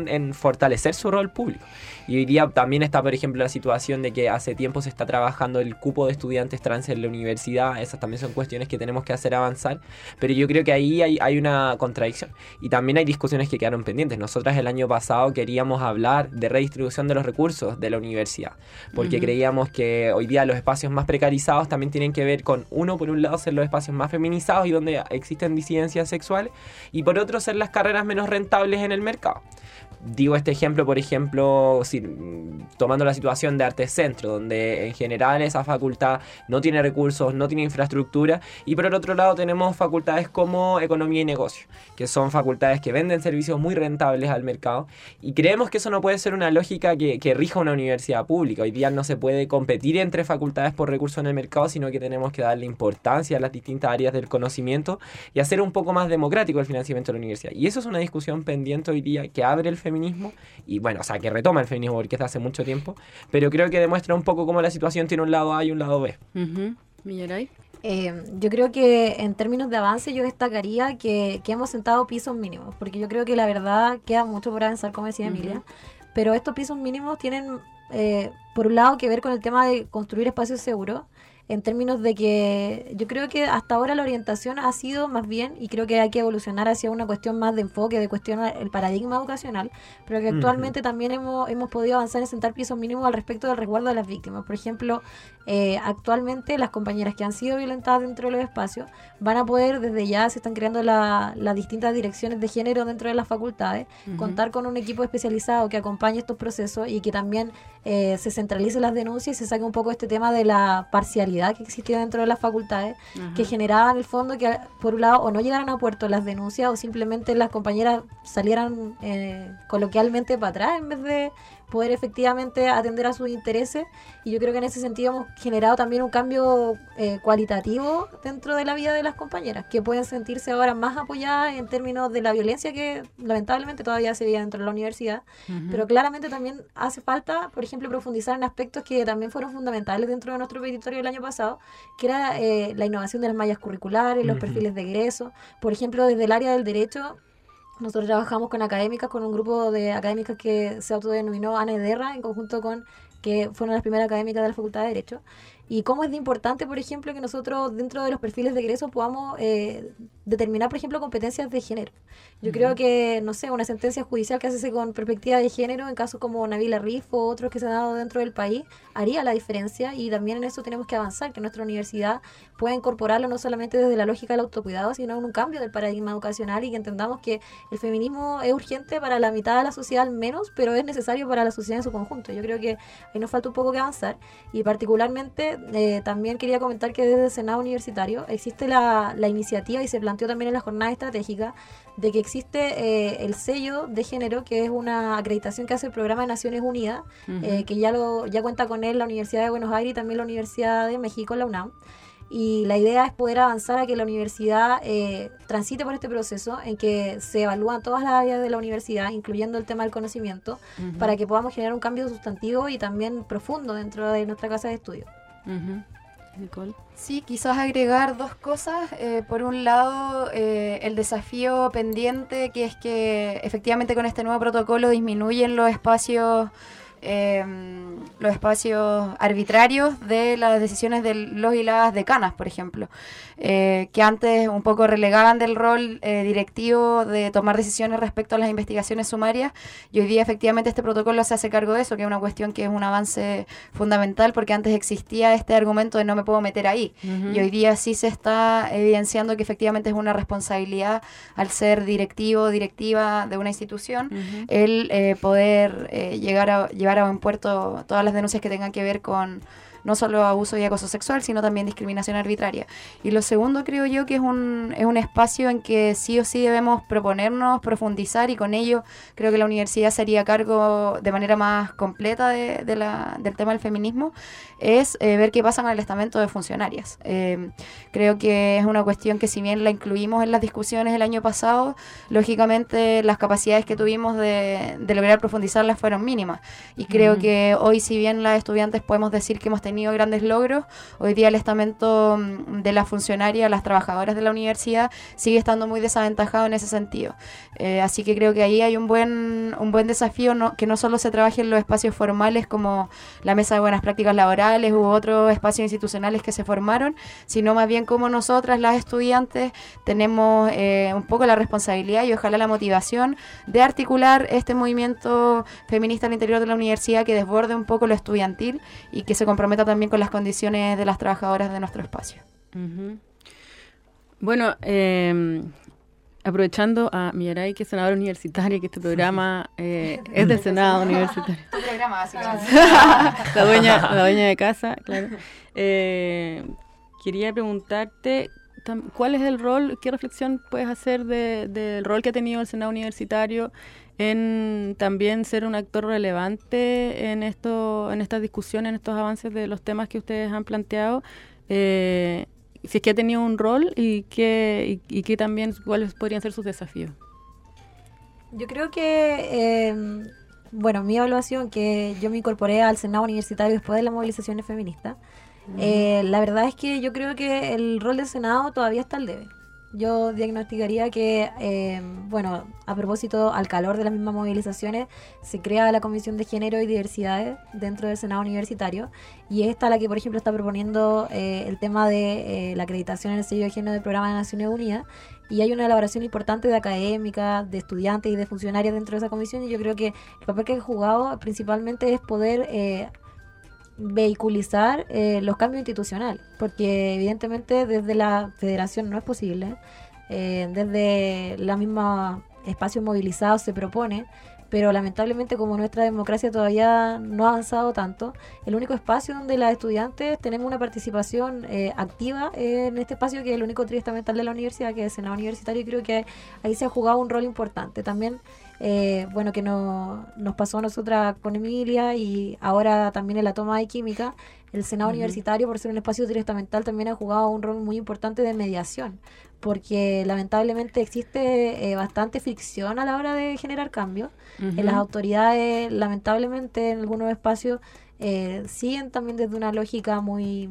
en, en fortalecer su rol público. Y hoy día también está, por ejemplo, la situación de que hace tiempo se está trabajando el cupo de estudiantes trans en la universidad. Esas también son cuestiones que tenemos que hacer avanzar, pero yo creo que ahí hay, hay una contradicción. Y también hay discusiones que quedaron pendientes. Nosotras el año pasado queríamos hablar de redistribución de los recursos de la universidad, porque uh-huh. creíamos que hoy día los espacios más precarizados también tienen que ver con, uno, por un lado, ser los espacios más feminizados y donde existen disidencias sexuales, y por otro, ser las carreras menos rentables en el mercado. Digo este ejemplo, por ejemplo, si, tomando la situación de Artes Centro, donde en general esa facultad no tiene recursos, no tiene infraestructura, y por el otro lado tenemos facultades como Economía y Negocio, que son facultades que venden servicios muy rentables al mercado, y creemos que eso no puede ser una lógica que, que rija una universidad pública. Hoy día no se puede competir entre facultades por recursos en el mercado, sino que tenemos que darle importancia a las distintas áreas del conocimiento y hacer un poco más democrático el financiamiento de la universidad. Y eso es una discusión pendiente hoy día que abre el feminismo, y bueno, o sea, que retoma el feminismo porque es de hace mucho tiempo, pero creo que demuestra un poco cómo la situación tiene un lado A y un lado B.
Uh-huh. Millaray.
Eh, yo creo que en términos de avance yo destacaría que, que hemos sentado pisos mínimos, porque yo creo que la verdad queda mucho por avanzar, como decía uh-huh. Emilia, pero estos pisos mínimos tienen, eh, por un lado, que ver con el tema de construir espacios seguros, en términos de que yo creo que hasta ahora la orientación ha sido más bien, y creo que hay que evolucionar hacia una cuestión más de enfoque, de cuestionar el paradigma educacional, pero que actualmente uh-huh. también hemos, hemos podido avanzar en sentar pisos mínimos al respecto del resguardo de las víctimas. Por ejemplo, eh, actualmente las compañeras que han sido violentadas dentro de los espacios van a poder, desde ya se están creando la, las distintas direcciones de género dentro de las facultades, uh-huh. contar con un equipo especializado que acompañe estos procesos y que también eh, se centralice las denuncias y se saque un poco este tema de la parcialidad que existía dentro de las facultades, uh-huh. que generaba en el fondo que por un lado o no llegaran a puerto las denuncias o simplemente las compañeras salieran eh, coloquialmente para atrás en vez de poder efectivamente atender a sus intereses. Y yo creo que en ese sentido hemos generado también un cambio eh, cualitativo dentro de la vida de las compañeras, que pueden sentirse ahora más apoyadas en términos de la violencia que lamentablemente todavía se veía dentro de la universidad, uh-huh. pero claramente también hace falta, por ejemplo, profundizar en aspectos que también fueron fundamentales dentro de nuestro petitorio el año pasado, que era eh, la innovación de las mallas curriculares, los uh-huh. perfiles de egreso. Por ejemplo, desde el área del derecho, nosotros trabajamos con académicas, con un grupo de académicas que se autodenominó Ana Ederra, en conjunto con, que fueron las primeras académicas de la Facultad de Derecho. Y cómo es de importante, por ejemplo, que nosotros dentro de los perfiles de egreso podamos eh, determinar, por ejemplo, competencias de género. Yo uh-huh. creo que, no sé, una sentencia judicial que hace con perspectiva de género, en casos como Nabila Rif o otros que se han dado dentro del país, haría la diferencia, y también en eso tenemos que avanzar, que nuestra universidad pueda incorporarlo no solamente desde la lógica del autocuidado, sino en un cambio del paradigma educacional, y que entendamos que el feminismo es urgente para la mitad de la sociedad al menos, pero es necesario para la sociedad en su conjunto. Yo creo que ahí nos falta un poco que avanzar, y particularmente Eh, también quería comentar que desde el Senado Universitario existe la, la iniciativa, y se planteó también en la jornada estratégica, de que existe eh, el sello de género, que es una acreditación que hace el Programa de Naciones Unidas, uh-huh. eh, que ya, lo, ya cuenta con él la Universidad de Buenos Aires y también la Universidad de México, la UNAM. Y la idea es poder avanzar a que la universidad eh, transite por este proceso en que se evalúan todas las áreas de la universidad, incluyendo el tema del conocimiento, uh-huh. para que podamos generar un cambio sustantivo y también profundo dentro de nuestra casa de estudio.
Uh-huh. Nicole.
Sí, quizás agregar dos cosas. Eh, por un lado, eh, el desafío pendiente, que es que efectivamente con este nuevo protocolo disminuyen los espacios eh, los espacios arbitrarios de las decisiones de los y las decanas, por ejemplo, eh, que antes un poco relegaban del rol eh, directivo de tomar decisiones respecto a las investigaciones sumarias, y hoy día efectivamente este protocolo se hace cargo de eso, que es una cuestión que es un avance fundamental, porque antes existía este argumento de no me puedo meter ahí, uh-huh. y hoy día sí se está evidenciando que efectivamente es una responsabilidad al ser directivo o directiva de una institución, uh-huh. el eh, poder eh, llegar a llevar a buen puerto todas las denuncias que tengan que ver con no solo abuso y acoso sexual, sino también discriminación arbitraria. Y lo segundo, creo yo, que es un, es un espacio en que sí o sí debemos proponernos, profundizar, y con ello creo que la universidad se haría cargo de manera más completa de, de la, del tema del feminismo, es eh, ver qué pasa con el estamento de funcionarias. Eh, creo que es una cuestión que, si bien la incluimos en las discusiones el año pasado, lógicamente las capacidades que tuvimos de, de lograr profundizarlas fueron mínimas. Y creo uh-huh. que hoy, si bien las estudiantes podemos decir que hemos tenido tenido grandes logros. Hoy día el estamento de las funcionarias, las trabajadoras de la universidad, sigue estando muy desaventajado en ese sentido. Eh, así que creo que ahí hay un buen, un buen desafío, no, que no solo se trabaje en los espacios formales como la Mesa de Buenas Prácticas Laborales u otros espacios institucionales que se formaron, sino más bien como nosotras, las estudiantes, tenemos eh, un poco la responsabilidad y ojalá la motivación de articular este movimiento feminista al interior de la universidad que desborde un poco lo estudiantil y que se comprometa también con las condiciones de las trabajadoras de nuestro espacio.
Uh-huh. Bueno, eh, aprovechando a Millaray, que es senadora universitaria, que este programa eh, es del Senado universitario.
Tu programa, básicamente.
la, dueña, la dueña de casa, claro. Eh, quería preguntarte, ¿cuál es el rol, qué reflexión puedes hacer de, del rol que ha tenido el Senado universitario en también ser un actor relevante en esto, en estas discusiones, en estos avances de los temas que ustedes han planteado? Eh, si es que ha tenido un rol y qué y, y qué también cuáles podrían ser sus desafíos.
Yo creo que, eh, bueno, mi evaluación, que yo me incorporé al Senado universitario después de las movilizaciones feministas, uh-huh. eh, la verdad es que yo creo que el rol del Senado todavía está al debe. Yo diagnosticaría que, eh, bueno, a propósito, al calor de las mismas movilizaciones, se crea la Comisión de Género y Diversidades dentro del Senado Universitario, y es esta la que, por ejemplo, está proponiendo eh, el tema de eh, la acreditación en el sello de género del Programa de Naciones Unidas, y hay una elaboración importante de académicas, de estudiantes y de funcionarios dentro de esa comisión, y yo creo que el papel que han jugado principalmente es poder Eh, vehiculizar eh, los cambios institucionales, porque evidentemente desde la federación no es posible, eh, desde la misma espacios movilizados se propone, pero lamentablemente como nuestra democracia todavía no ha avanzado tanto, el único espacio donde las estudiantes tenemos una participación eh, activa en este espacio, que es el único triestamental de la universidad, que es el Senado Universitario, y creo que ahí se ha jugado un rol importante. También Eh, bueno, que no, nos pasó a nosotras con Emilia, y ahora también en la toma de química, el Senado uh-huh. Universitario, por ser un espacio triestamental, también ha jugado un rol muy importante de mediación, porque lamentablemente existe eh, bastante fricción a la hora de generar cambios. Uh-huh. En las autoridades, lamentablemente, en algunos espacios eh, siguen también desde una lógica muy,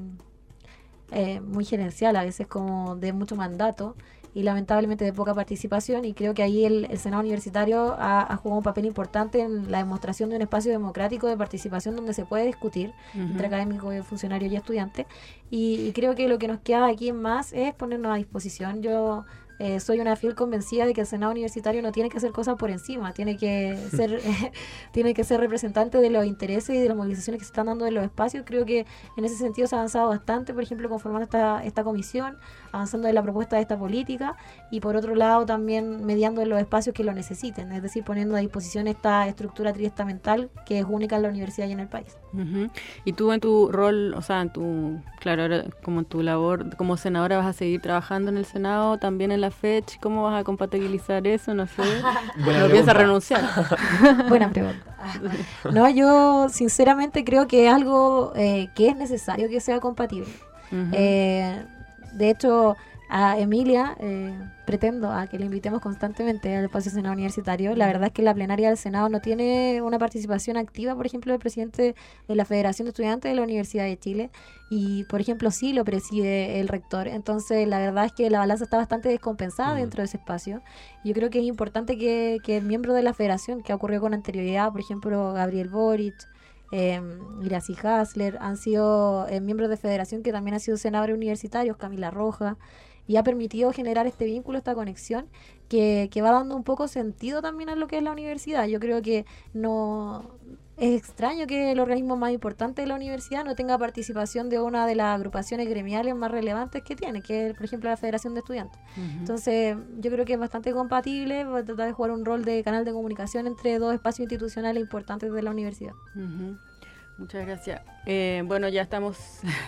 eh, muy gerencial, a veces como de mucho mandato, y lamentablemente de poca participación, y creo que ahí el, el Senado Universitario ha, ha jugado un papel importante en la demostración de un espacio democrático de participación donde se puede discutir uh-huh. entre académicos, funcionarios y estudiantes, y, y creo que lo que nos queda aquí en más es ponernos a disposición. Yo eh, soy una fiel convencida de que el Senado Universitario no tiene que hacer cosas por encima, tiene que ser eh, tiene que ser representante de los intereses y de las movilizaciones que se están dando en los espacios. Creo que en ese sentido se ha avanzado bastante, por ejemplo, conformando esta, esta comisión, avanzando en la propuesta de esta política, y por otro lado también mediando en los espacios que lo necesiten, es decir, poniendo a disposición esta estructura triestamental que es única en la universidad y en el país.
Uh-huh. Y tú en tu rol, o sea, en tu, claro, ahora como en tu labor como senadora vas a seguir trabajando en el Senado, también en la FECH, ¿cómo vas a compatibilizar eso? No sé, ¿no piensas renunciar?
Buena pregunta. No, yo sinceramente creo que es algo eh, que es necesario que sea compatible. Uh-huh. Eh, de hecho, a Emilia eh, pretendo a que le invitemos constantemente al espacio Senado Universitario. La verdad es que la plenaria del Senado no tiene una participación activa, por ejemplo, del presidente de la Federación de Estudiantes de la Universidad de Chile, y por ejemplo sí lo preside el rector. Entonces la verdad es que la balanza está bastante descompensada uh-huh. dentro de ese espacio. Yo creo que es importante que, que el miembro de la Federación, que ocurrió con anterioridad, por ejemplo Gabriel Boric, Eh, Gracie Hasler, han sido eh, miembros de federación que también han sido senadores universitarios, Camila Roja, y ha permitido generar este vínculo, esta conexión que, que va dando un poco sentido también a lo que es la universidad. Yo creo que no es extraño que el organismo más importante de la universidad no tenga participación de una de las agrupaciones gremiales más relevantes que tiene, que es, por ejemplo, la Federación de Estudiantes. Uh-huh. Entonces, yo creo que es bastante compatible, va a tratar de jugar un rol de canal de comunicación entre dos espacios institucionales importantes de la universidad.
Uh-huh. Muchas gracias. Eh, bueno, ya estamos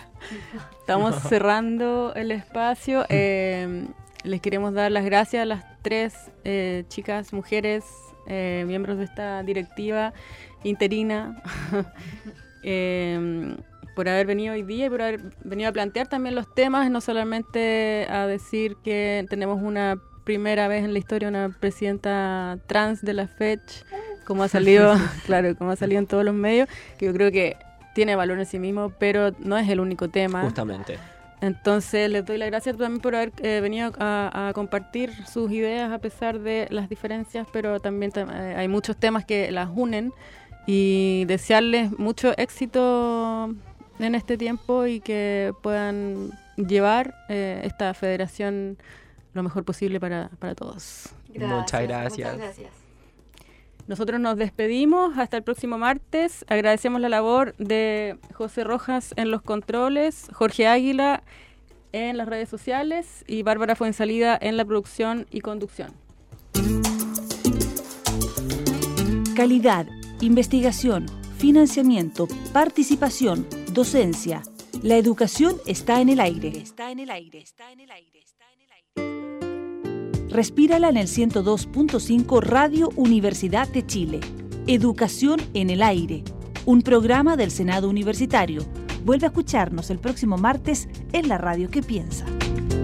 estamos cerrando el espacio. Eh, les queremos dar las gracias a las tres eh, chicas, mujeres, eh, miembros de esta directiva interina, eh, por haber venido hoy día y por haber venido a plantear también los temas, no solamente a decir que tenemos una primera vez en la historia una presidenta trans de la FECH, como ha salido, claro, como ha salido en todos los medios, que yo creo que tiene valor en sí mismo, pero no es el único tema.
Justamente.
Entonces les doy las gracias también por haber eh, venido a, a compartir sus ideas a pesar de las diferencias, pero también tam- eh, hay muchos temas que las unen, y desearles mucho éxito en este tiempo y que puedan llevar eh, esta federación lo mejor posible para, para todos.
Gracias,
Muchas gracias.
Muchas gracias.
Nosotros nos despedimos hasta el próximo martes. Agradecemos la labor de José Rojas en los controles, Jorge Águila en las redes sociales y Bárbara Fuensalida en la producción y conducción.
Calidad, investigación, financiamiento, participación, docencia. La educación está en el aire. Está en el aire. Está en el aire. Está en el aire. Respírala en el ciento dos punto cinco Radio Universidad de Chile. Educación en el aire. Un programa del Senado Universitario. Vuelve a escucharnos el próximo martes en la radio que piensa.